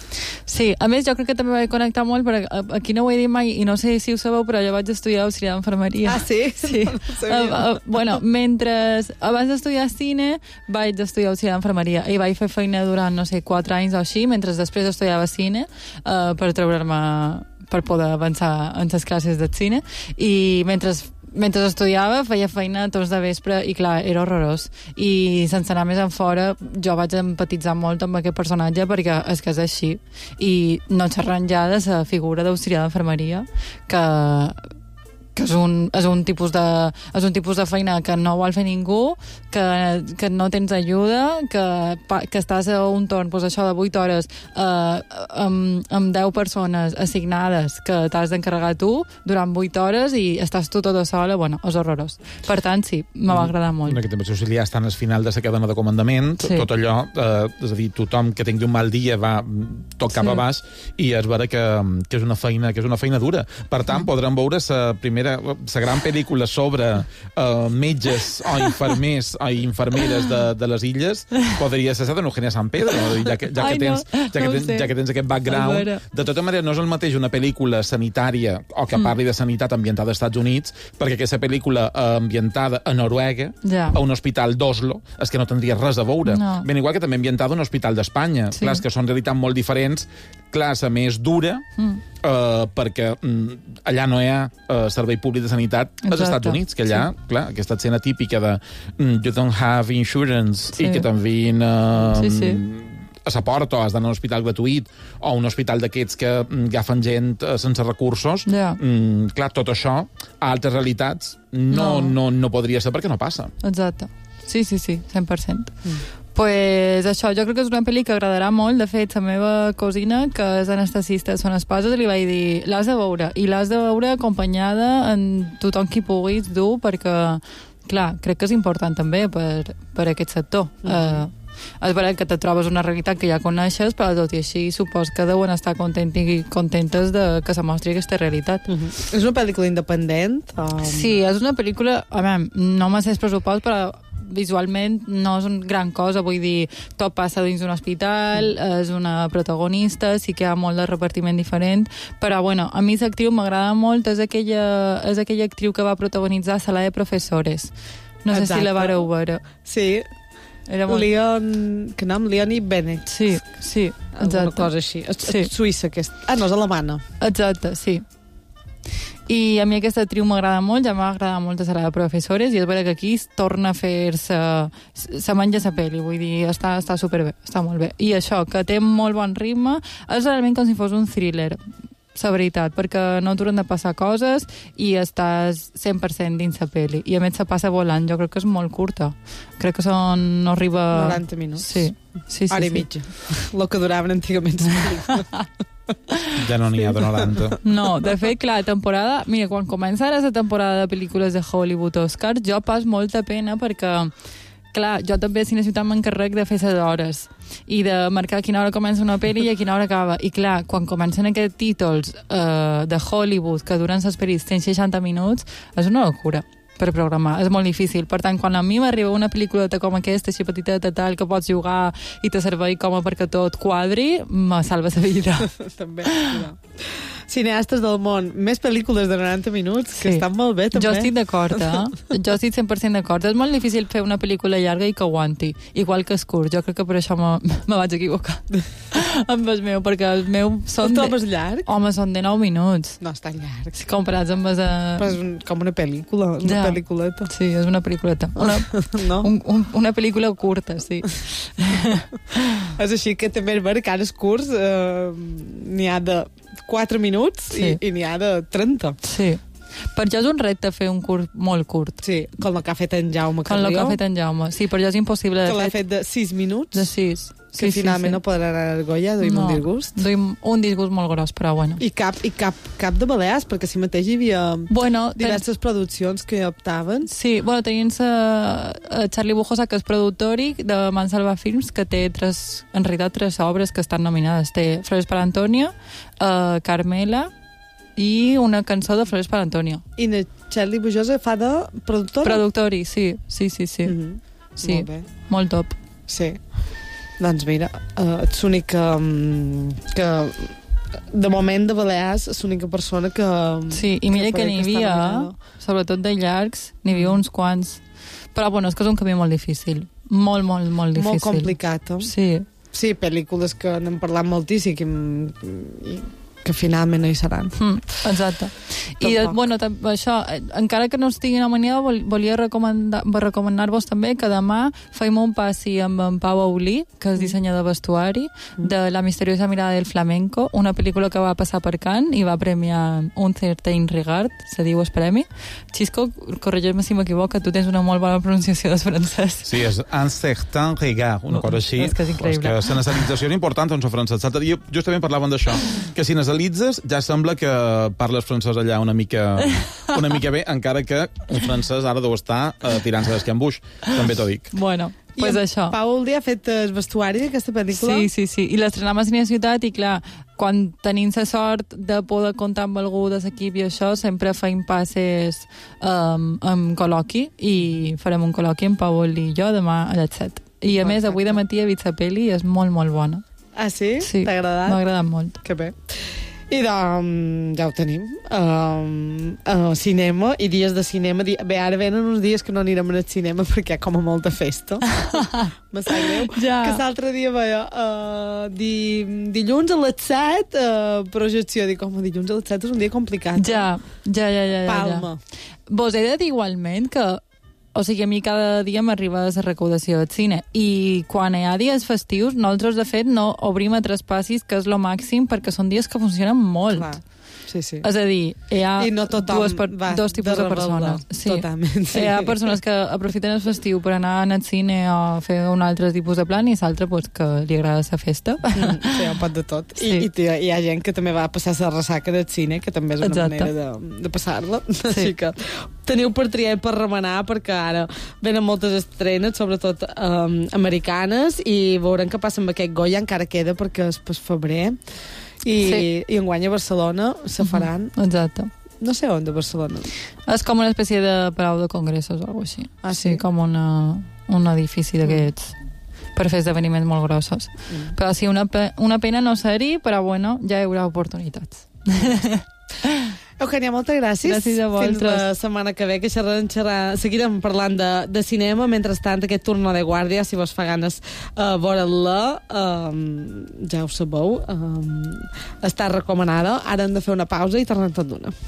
Sí, a més jo crec que també vaig connectar molt perquè aquí no ho he dit mai i no sé si ho sabeu, però jo vaig estudiar auxiliar d'enfermeria. Ah, sí? Sí. No, no uh, uh, bueno, mentre abans d'estudiar cine vaig estudiar auxiliar d'enfermeria i vaig fer feina durant, no sé, quatre anys o així, mentre després estudiava cine uh, per treure'm per poder avançar en les classes de cine i mentre Mentre estudiava feia feina tots de vespre i clar, era horrorós i sense anar més en fora jo vaig empatitzar molt amb aquest personatge perquè és que és així i no xerrant ja de la figura d'auxiliar d'enfermeria que, que és, un, és, un tipus de, és un tipus de feina que no vol fer ningú, que, que no tens ajuda, que, que estàs a un torn, doncs això de vuit hores eh, amb, amb deu persones assignades que t'has d'encarregar tu durant vuit hores i estàs tu tota sola, bueno, és horrorós. Per tant, sí, me va agradar molt. En aquest temps auxiliar estan al final de la cadena de comandament, sí. tot allò, eh, és a dir, tothom que tingui un mal dia va tot cap sí. a baix i es veure que, que, és una feina, que és una feina dura. Per tant, mm. podrem veure la primera la gran pel·lícula sobre uh, metges o infermers o infermeres de, de les illes podria ser de Eugenia San Pedro, ja que, ja que, Ai, tens, no, ja que, no tens, ja que tens aquest background. De tota manera, no és el mateix una pel·lícula sanitària o que parli de sanitat ambientada als Estats Units, perquè aquesta pel·lícula uh, ambientada a Noruega, ja. a un hospital d'Oslo, és que no tindria res a veure. No. Ben igual que també ambientada a un hospital d'Espanya. Sí. Clar, que són realitats molt diferents, classe més dura, mm. uh, perquè mm, allà no hi ha uh, servei públic de sanitat als Estats Units, que allà, sí. clar, aquesta escena típica de mm, you don't have insurance sí. i que també uh, sí, sí. a la porta o has d'anar a un hospital gratuït o un hospital d'aquests que mm, agafen gent uh, sense recursos. Yeah. Mm, clar, tot això a altres realitats no, no. No, no podria ser perquè no passa. Exacte. Sí, sí, sí, cent per cent. Mm. Pues això, jo crec que és una pel·li que agradarà molt. De fet, la meva cosina, que és anestesista, són esposes, li vaig dir, l'has de veure, i l'has de veure acompanyada en tothom qui puguis dur, perquè, clar, crec que és important també per, per aquest sector. Mm-hmm. uh, és veritat que te trobes una realitat que ja coneixes, però tot i així supos que deuen estar contents i contentes de que se mostri aquesta realitat. Mm-hmm. És una pel·lícula independent? Um... Sí, és una pel·lícula, a veure, no me sé el pressupost, però visualment no és una gran cosa, vull dir, tot passa dins d'un hospital, mm. és una protagonista, sí que hi ha molt de repartiment diferent, però bueno, a mi l'actriu m'agrada molt, és aquella, és aquella actriu que va protagonitzar Sala de Professores. No sé Exacte. Si la vareu veure. Sí. Era molt... Leon... Que nom? Leonie Bennett. Sí, sí, exacte. Alguna cosa així. És, sí. és suïssa, aquesta. Ah, no, és alemana. Exacte, sí. I a mi aquesta actriu m'agrada molt, ja m'agrada molt a Sala de Professores, i és vera que aquí es torna a fer-se... se menja la pel·li, vull dir, està, està superbé, està molt bé. I això, que té molt bon ritme, és realment com si fos un thriller, la veritat, perquè no t'hauran de passar coses i estàs cent per cent dins la pel·li. I a més se passa volant, jo crec que és molt curta. Crec que són... no arriba... noranta minuts. Sí, sí, sí. Hora sí. i mitja. El que duraven antigament les pel·lícules. Ja no n'hi ha de noranta. No, de fet, clar, temporada... Mira, quan comença ara la temporada de pel·lícules de Hollywood Oscars, jo pas molta pena perquè, clar, jo també a Cine Ciutat m'encarrec de fer les hores i de marcar a quina hora comença una pel·li i a quina hora acaba. I clar, quan comencen aquests títols eh, de Hollywood que duren les pel·lis cent seixanta minuts, és una locura per programar, és molt difícil. Per tant, quan a mi m'arriba una pel·lícula com aquesta, així petiteta, tal, que pots jugar i te servei com a perquè tot quadri, me salva la vida. També, no. Cineastes del món, més pel·lícules de noranta minuts, que sí. Estan molt bé, també. Jo estic d'acord, eh? Jo estic cent per cent d'acord. És molt difícil fer una pel·lícula llarga i que aguanti, igual que és curt. Jo crec que per això me, me vaig equivocar amb el meu, perquè el meu són... El trobes llarg? Home, són de nou minuts. No, està llarg. Si comparats amb els... Uh... Però és un, com una pel·lícula, una ja. pel·lículeta. Sí, és una pel·lículeta. Una, no? un, un, una pel·lícula curta, sí. És així que també és vera que ara és curts, eh, n'hi ha de quatre minuts sí. i, i n'hi ha de trenta. Sí. Per jo és un repte fer un curt molt curt. Sí, com el que ha fet en Jaume Carrió. Com el que ha fet en Jaume. Sí, per jo és impossible. Que l'ha fet de sis minuts. De sis. Que sí, finalment sí, sí. no podrà anar a Goya, duim no, un disgust. Duim un disgust molt gros, però bueno. I cap, i cap, cap de Balears, perquè si mateix hi havia bueno, diverses ten... produccions que optaven. Sí, bueno, tenien uh, Charlie Bujosa, que és productori de Mansalva Films, que té tres, en realitat tres obres que estan nominades. Té Flores para Antonio, uh, Carmela i una cançó de Flores para Antonio. I na Charlie Bujosa fa de productora? Productori, sí, sí, sí, sí. Mm-hmm. Sí, molt bé. Molt top. Sí. Doncs mira, uh, ets l'única um, que de moment de Balears és l'única persona que... Sí, i mira que, que n'hi havia, sobretot de llargs, n'hi havia uns quants. Però bueno, és que és un camí molt difícil. Molt, molt, molt difícil. Molt complicat, eh? Sí. Sí, pel·lícules que n'hem parlat moltíssim i que finalment no hi seran. Mm, exacte. I, bueno, això, encara que no estigui nominada, vol, volia recomanar, recomanar-vos també que demà feim un passi amb en Pau Aulí, que és dissenyador de vestuari, mm. de La misteriosa mirada del flamenco, una pel·lícula que va passar per Cannes i va premiar un certain regard, se diu el premi. Xisco, corregeix-me si m'equivoco, tu tens una molt bona pronunciació del francès. Sí, és un certain regard, una cosa així. És que és increïble. És que la nasalització era important en el francès. Jo justament parlaven d'això, que si nasalitzes ja sembla que parles francès allà una mica, una mica bé, encara que un francès ara deu estar uh, tirant-se d'escambuix, també t'ho dic. Bueno, pues I això. Pau Aulí ha fet el vestuari d'aquesta pel·lícula? Sí, sí, sí. I l'estrenam a Cine Ciutat i, clar, quan tenim la sort de poder comptar amb algú de l'equip i això, sempre feim passes um, amb col·loqui i farem un col·loqui amb Pau Aulí i jo demà a les set. I a Perfecte. Més, avui de matí he vist la pel·li i és molt, molt bona. Ah, sí? Sí. T'ha agradat? M'ha agradat molt. Que bé. I doncs, ja ho tenim. Um, uh, cinema i dies de cinema. Bé, ara venen uns dies que no anirem al cinema perquè hi ha com a molta festa. Me sap greu. Ja. Que l'altre dia veia uh, di, dilluns a les set uh, projecció. Dic, home, dilluns a les set és un dia complicat. Ja, ja, ja. ja, ja Palma. Ja. Vos he de dir igualment que o sigui, a mi cada dia m'arriba la recaudació del cine i quan hi ha dies festius nosaltres de fet no obrim a tres passis, que és lo màxim, perquè són dies que funcionen molt. Clar. sí, sí. És a dir, hi ha I no tothom dues per, va dos tipus de de persones. rebel·la. Totalment, sí. Hi ha persones que aprofiten el festiu per anar al cine o fer un altre tipus de plan i l'altre pues, que li agrada la festa. Mm, sí, hi ha un pot de tot. Sí. I, i hi ha gent que també va passar la ressaca del cine, que també és una Exacte. manera de, de passar-la. Sí. Així que teniu per triar i per remenar, perquè ara venen moltes estrenes, sobretot um, americanes, i veurem què passa amb aquest Goya, encara queda perquè és per febrer. I, sí. i enguany a Barcelona se faran... Uh -huh. Exacte. No sé on de Barcelona. És com una espècie de Palau de Congressos o alguna cosa així. Ah, sí? sí com una, un edifici d'aquests mm. per fer esdeveniments molt grossos. Mm. Però sí, una, pe una pena no ser-hi, però bueno, ja hi haurà oportunitats. Eugènia, moltes gràcies. Gràcies a vosaltres. Fins la setmana que ve, que xerrarem, xerrar, seguirem parlant de, de cinema. Mentrestant, aquest turno de guàrdia, si vos fa ganes uh, veure-la, um, ja ho sabeu, um, està recomanada. Ara hem de fer una pausa i tornem tot d'una.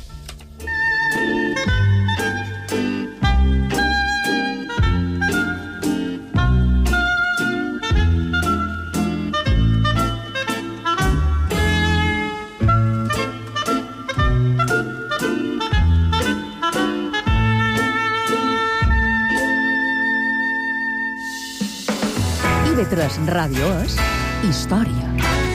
I V tres Ràdio és història.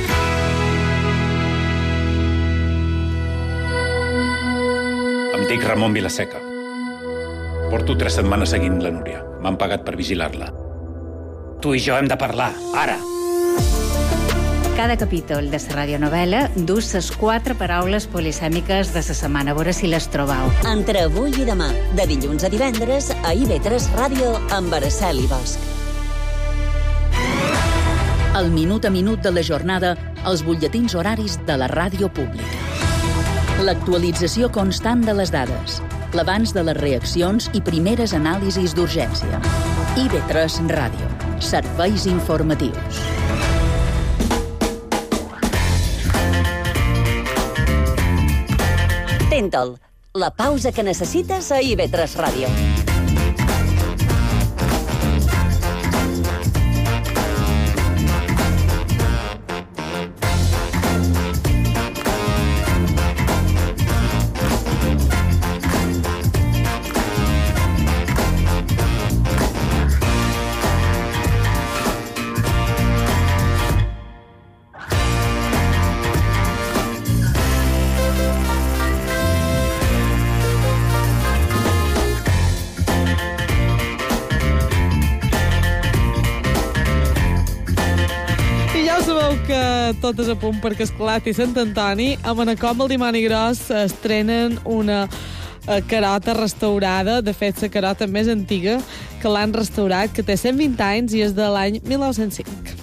Em dic Ramon Vilaseca. Porto tres setmanes seguint la Núria. M'han pagat per vigilar-la. Tu i jo hem de parlar, ara. Cada capítol de la radionovel·la du les quatre paraules polisèmiques de la setmana. A veure si les trobau. Entre avui i demà, de dilluns a divendres, a I V tres Ràdio, amb Araceli Bosch. El minut a minut de la jornada, els butlletins horaris de la ràdio pública. L'actualització constant de les dades, l'abans de les reaccions i primeres anàlisis d'urgència. I V tres Ràdio. Serveis informatius. Tenta'l, la pausa que necessites a I V tres Ràdio. Totes a punt perquè esclati Sant Antoni. A Manacor, el dimoni gros, estrenen una carota restaurada. De fet, la carota més antiga que l'han restaurat, que té cent vint anys i és de l'any mil nou-cents cinc.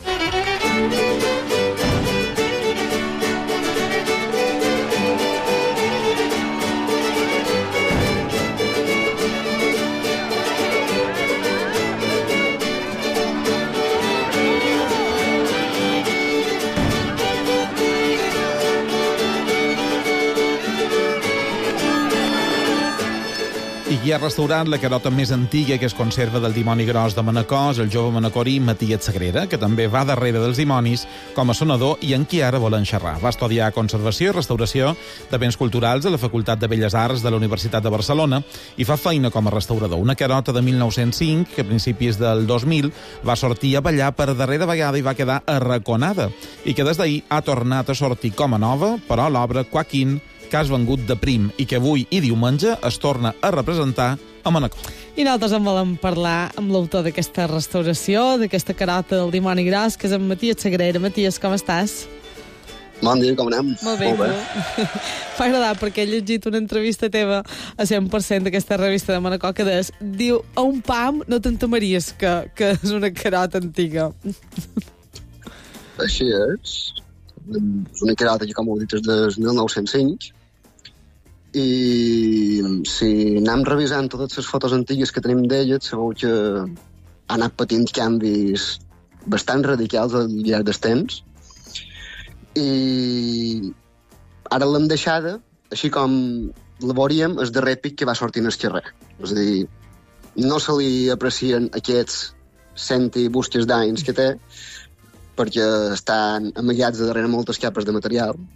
I qui ha restaurat la carota més antiga que es conserva del dimoni gros de Manacor, el jove manacorí Matías Sagrera, que també va darrere dels dimonis com a sonador i en qui ara volen xerrar. Va estudiar conservació i restauració de béns culturals a la Facultat de Belles Arts de la Universitat de Barcelona i fa feina com a restaurador. Una carota de mil nou-cents cinc, que a principis del dos mil va sortir a ballar per darrera vegada i va quedar arraconada, i que des d'ahir ha tornat a sortir com a nova, però l'obra Joaquín, que has vengut de prim i que avui i diumenge es torna a representar a Manacor. I nosaltres en volem parlar amb l'autor d'aquesta restauració, d'aquesta carota del dimoni gros, que és en Matías Sagrera. Matías, com estàs? Bon dia, com anem? Molt bé. Molt bé. M'ha agradat perquè he llegit una entrevista teva a cent per cent d'aquesta revista de Manacor que des, diu, a un pam no t'entamaries que, que és una carota antiga. Així és. És una carota que, com heu dit, és del mil nou-cents cinc. I si anem revisant totes les fotos antigues que tenim d'ella, sabeu que ha anat patint canvis bastant radicals al llarg del temps. I ara l'hem deixada, així com la veuríem el darrer pic que va sortir en el carrer. És a dir, no se li aprecien aquests cent i busques d'anys que té, perquè estan amagats de darrere moltes capes de material,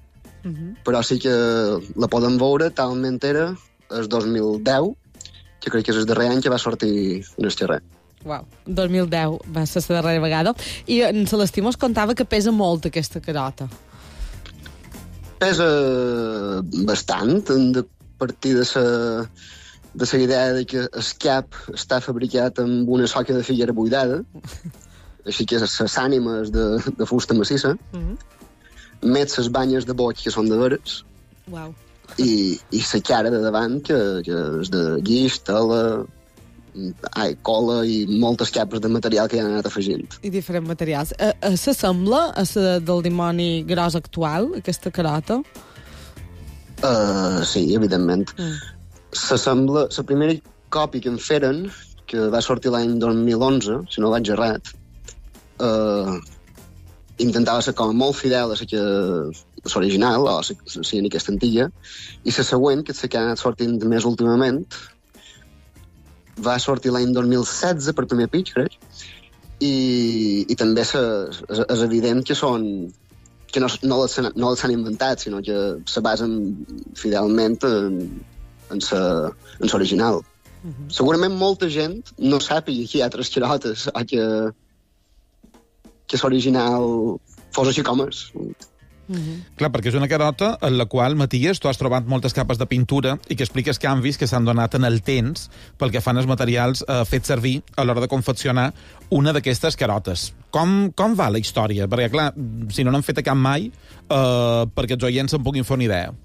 uh-huh. però sí que la podem veure talment era el dos mil deu, que crec que és el darrer any que va sortir en el xerrer. Uau, dos mil deu va ser la darrera vegada. I en Celestí mos contava que pesa molt aquesta carota. Pesa bastant, de partir de la de la idea de que el cap està fabricat amb una soca de figuera buidada, així que les ànimes de, de fusta massissa, uh-huh. més les banyes de boig, que són de veres, wow. i, i la cara de davant, que, que és de guix, tela, ai, cola i moltes capes de material que hi han anat afegint. I diferents materials. A, a s'assembla a la del dimoni gros actual, aquesta carota? Uh, sí, evidentment. Mm. S'assembla... La primera còpia que en feren, que va sortir l'any dos mil onze, si no vaig errat, uh, intentava ser com molt fidel a la que l'original, o la que aquesta antiga, i la següent, que és la que ha anat sortint més últimament, va sortir l'any dos mil setze per primer pitch, crec, i, i també és, és evident que són que no, no les no les han inventat, sinó que se basen fidelment en, en l'original. Uh-huh. Segurament molta gent no sàpiga que hi ha tres carotes o que, que l'original fos així com és. Uh-huh. Clar, perquè és una carota en la qual, Matías, tu has trobat moltes capes de pintura i que expliques canvis que s'han donat en el temps pel que fan els materials eh, fets servir a l'hora de confeccionar una d'aquestes carotes. Com, com va la història? Perquè, clar, si no n'han fet a cap mai, eh, perquè els oients se'n puguin fer una idea.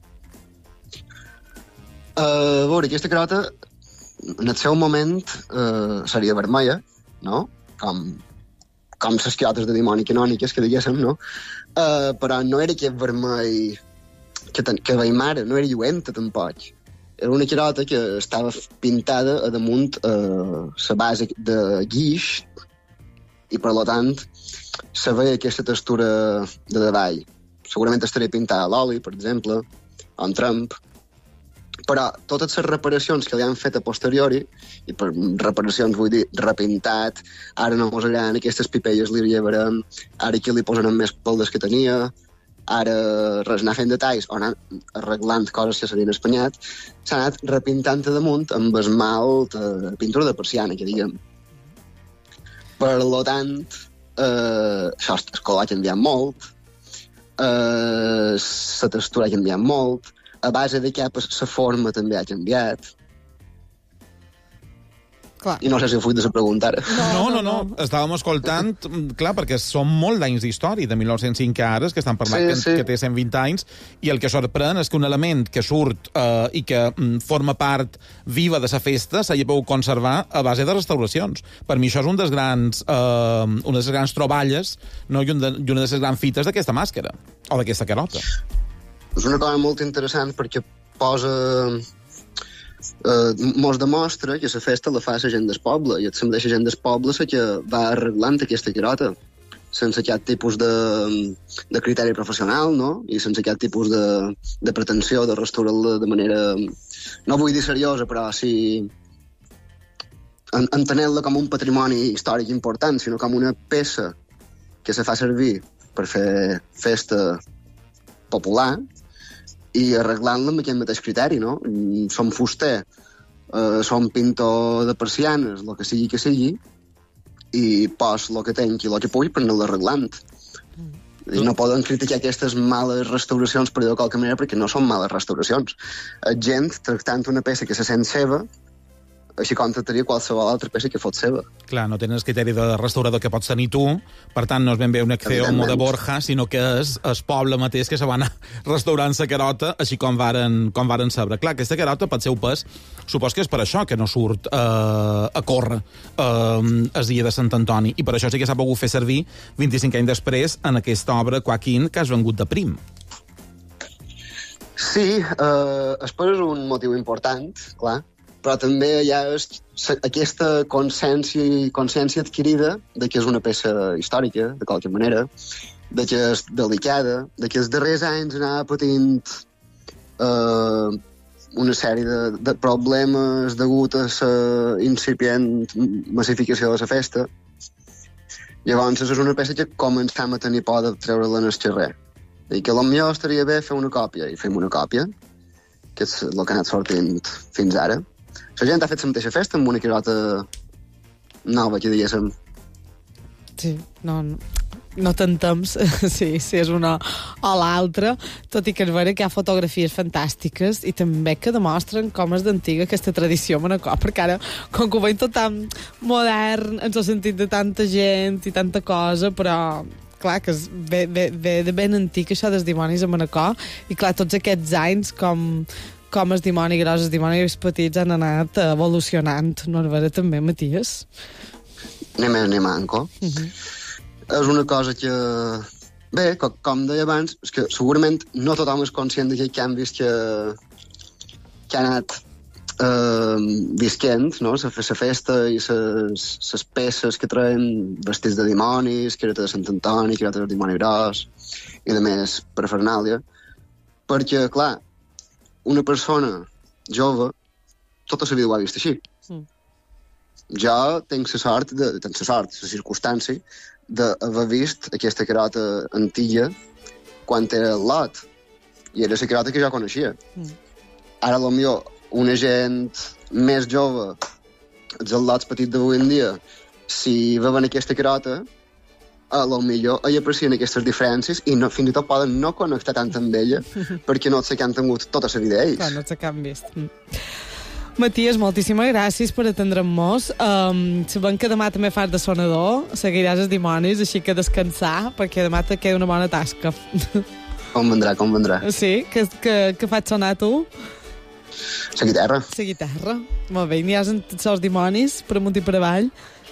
Uh, a veure, aquesta carota, en el seu moment, uh, seria vermella, no? Com, com les carotes de dimoni canòniques, que diguéssim, no? Uh, però no era aquest vermell que, ten, que veiem ara, no era lluenta tampoc. Era una carota que estava pintada a damunt uh, la base de guix i per tant se veia aquesta textura de davall. Segurament estaria pintada a l'oli, per exemple, o en tremp, però totes les reparacions que li han fet a posteriori, i per reparacions vull dir repintat, ara no mos agraden aquestes pipelles, li llevarem, ara aquí li posaran més peldes que tenia, ara res, anar fent detalls o anar arreglant coses que s'havien espanyat, s'ha anat repintant a damunt amb esmalt, eh, pintura de persiana, que diguem. Per tant, eh, això, el color ha canviat molt, eh, la textura ha canviat molt, a base de capes la forma també ha canviat. Clar. I no sé si ho fuig de la pregunta ara. No, no, no. Estàvem escoltant, clar, perquè són molt d'anys d'història, de mil nou-cents cinc ara, que estan parlant sí, sí. que, que té cent vint anys, i el que sorprèn és que un element que surt eh, i que mm, forma part viva de la festa s'hagi pogut conservar a base de restauracions. Per mi això és un dels grans, eh, una de les grans troballes, no? I, un de, i una de les grans fites d'aquesta màscara, o d'aquesta carota. És una cosa molt interessant perquè posa... Eh, mos demostra que la festa la fa la gent del poble i la mateixa gent del poble la que va arreglant aquesta carota sense cap tipus de, de criteri professional, no? I sense cap tipus de, de pretensió de restaurar-la de manera, no vull dir seriosa, però sí en, entenent-la com un patrimoni històric important, sinó com una peça que se fa servir per fer festa popular i arreglant-la amb aquest mateix criteri, no? Som fuster, eh, som pintor de persianes, el que sigui que sigui, i pos el que tenc i el que pugui per anar-la arreglant. Mm. I no poden criticar aquestes males restauracions, per dir-ho de qualque manera, perquè no són males restauracions. És gent tractant una peça que se sent seva, així com tractaria qualsevol altra peça que fos seva. Clar, no tenen el criteri de restaurador que pots tenir tu, per tant no és ben bé un Ecceomo de Borja, sinó que és el poble mateix que se va anar restaurant la carota, així com varen, com varen saber. Clar, aquesta carota, pel seu pes, supos que és per això que no surt eh, a córrer eh, el dia de Sant Antoni, i per això sí que s'ha pogut fer servir vint-i-cinc anys després en aquesta obra Joaquín, que has vengut de prim. Sí, eh, el pes és un motiu important, clar, però també hi ha aquesta consciència, consciència adquirida de que és una peça històrica, de qualque manera, de que és delicada, de que els darrers anys anava patint eh, una sèrie de, de problemes degut a la incipient massificació de la festa. Llavors és una peça que començam a tenir por de treure-la en el xerrer. I que potser estaria bé fer una còpia, i fem una còpia, que és el que ha anat sortint fins ara. La gent ha fet la mateixa festa amb una quirota nova, que diguéssim. Sí, no, no, no tant temps, sí, si és una o l'altra, tot i que és vera que hi ha fotografies fantàstiques i també que demostren com és d'antiga aquesta tradició a Manacor, perquè ara, com que ho veiem tot tan modern, en el sentit de tanta gent i tanta cosa, però clar, que és ve, ve, ve de ben antic això dels dimonis a Manacor, i clar, tots aquests anys com, com el dimoni gros, els dimonis petits han anat evolucionant, no és vera també, Matías? Anem, anem a Anco. Uh -huh. És una cosa que... Bé, com, com deia abans, és que segurament no tothom és conscient d'aquells canvis que, que ha anat eh, visquent, no? La, la festa i les peces que traen vestits de dimonis, que era de Sant Antoni, que era del dimoni gros, i de més parafernàlia. Perquè, clar, una persona jove tota la vida ho ha vist així. Mm. Jo tinc la sort, de, tinc la sort, la circumstància, d'haver vist aquesta carota antiga quan era al lot. I era la carota que jo coneixia. Mm. Ara, potser, una gent més jove, els al·lots petits d'avui en dia, si veuen aquesta carota, a lo millor hi aprecien aquestes diferències i no, fins i tot poden no connectar tant amb ella perquè no sé que han tingut tota la vida ells. Clar, no sé que han vist. Mm. Matías, moltíssimes gràcies per atendre'm-nos. Um, sabem que demà també fas de sonador, seguiràs els dimonis, així que descansar, perquè demà te queda una bona tasca. Com vendrà, com vendrà. Sí? Que, que, que faig sonar tu? La guitarra. La guitarra. Molt bé, n'hi has en tots els dimonis, per amunt i per avall?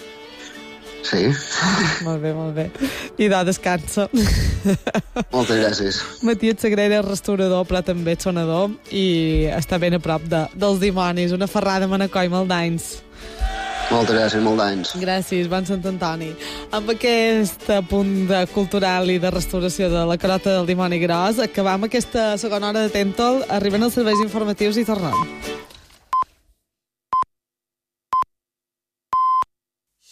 Sí. Molt bé, molt bé. I de descansa. Moltes gràcies. Matías Sagrera és restaurador, però també és sonador, i està ben a prop de, dels dimonis. Una ferrada a Manacor i molt d'anys. Moltes gràcies, molt d'anys. Gràcies, bon Sant Antoni. Amb aquest punt de cultural i de restauració de la carota del dimoni gros, acabam aquesta segona hora de Tèntol, arriben els serveis informatius i tornem.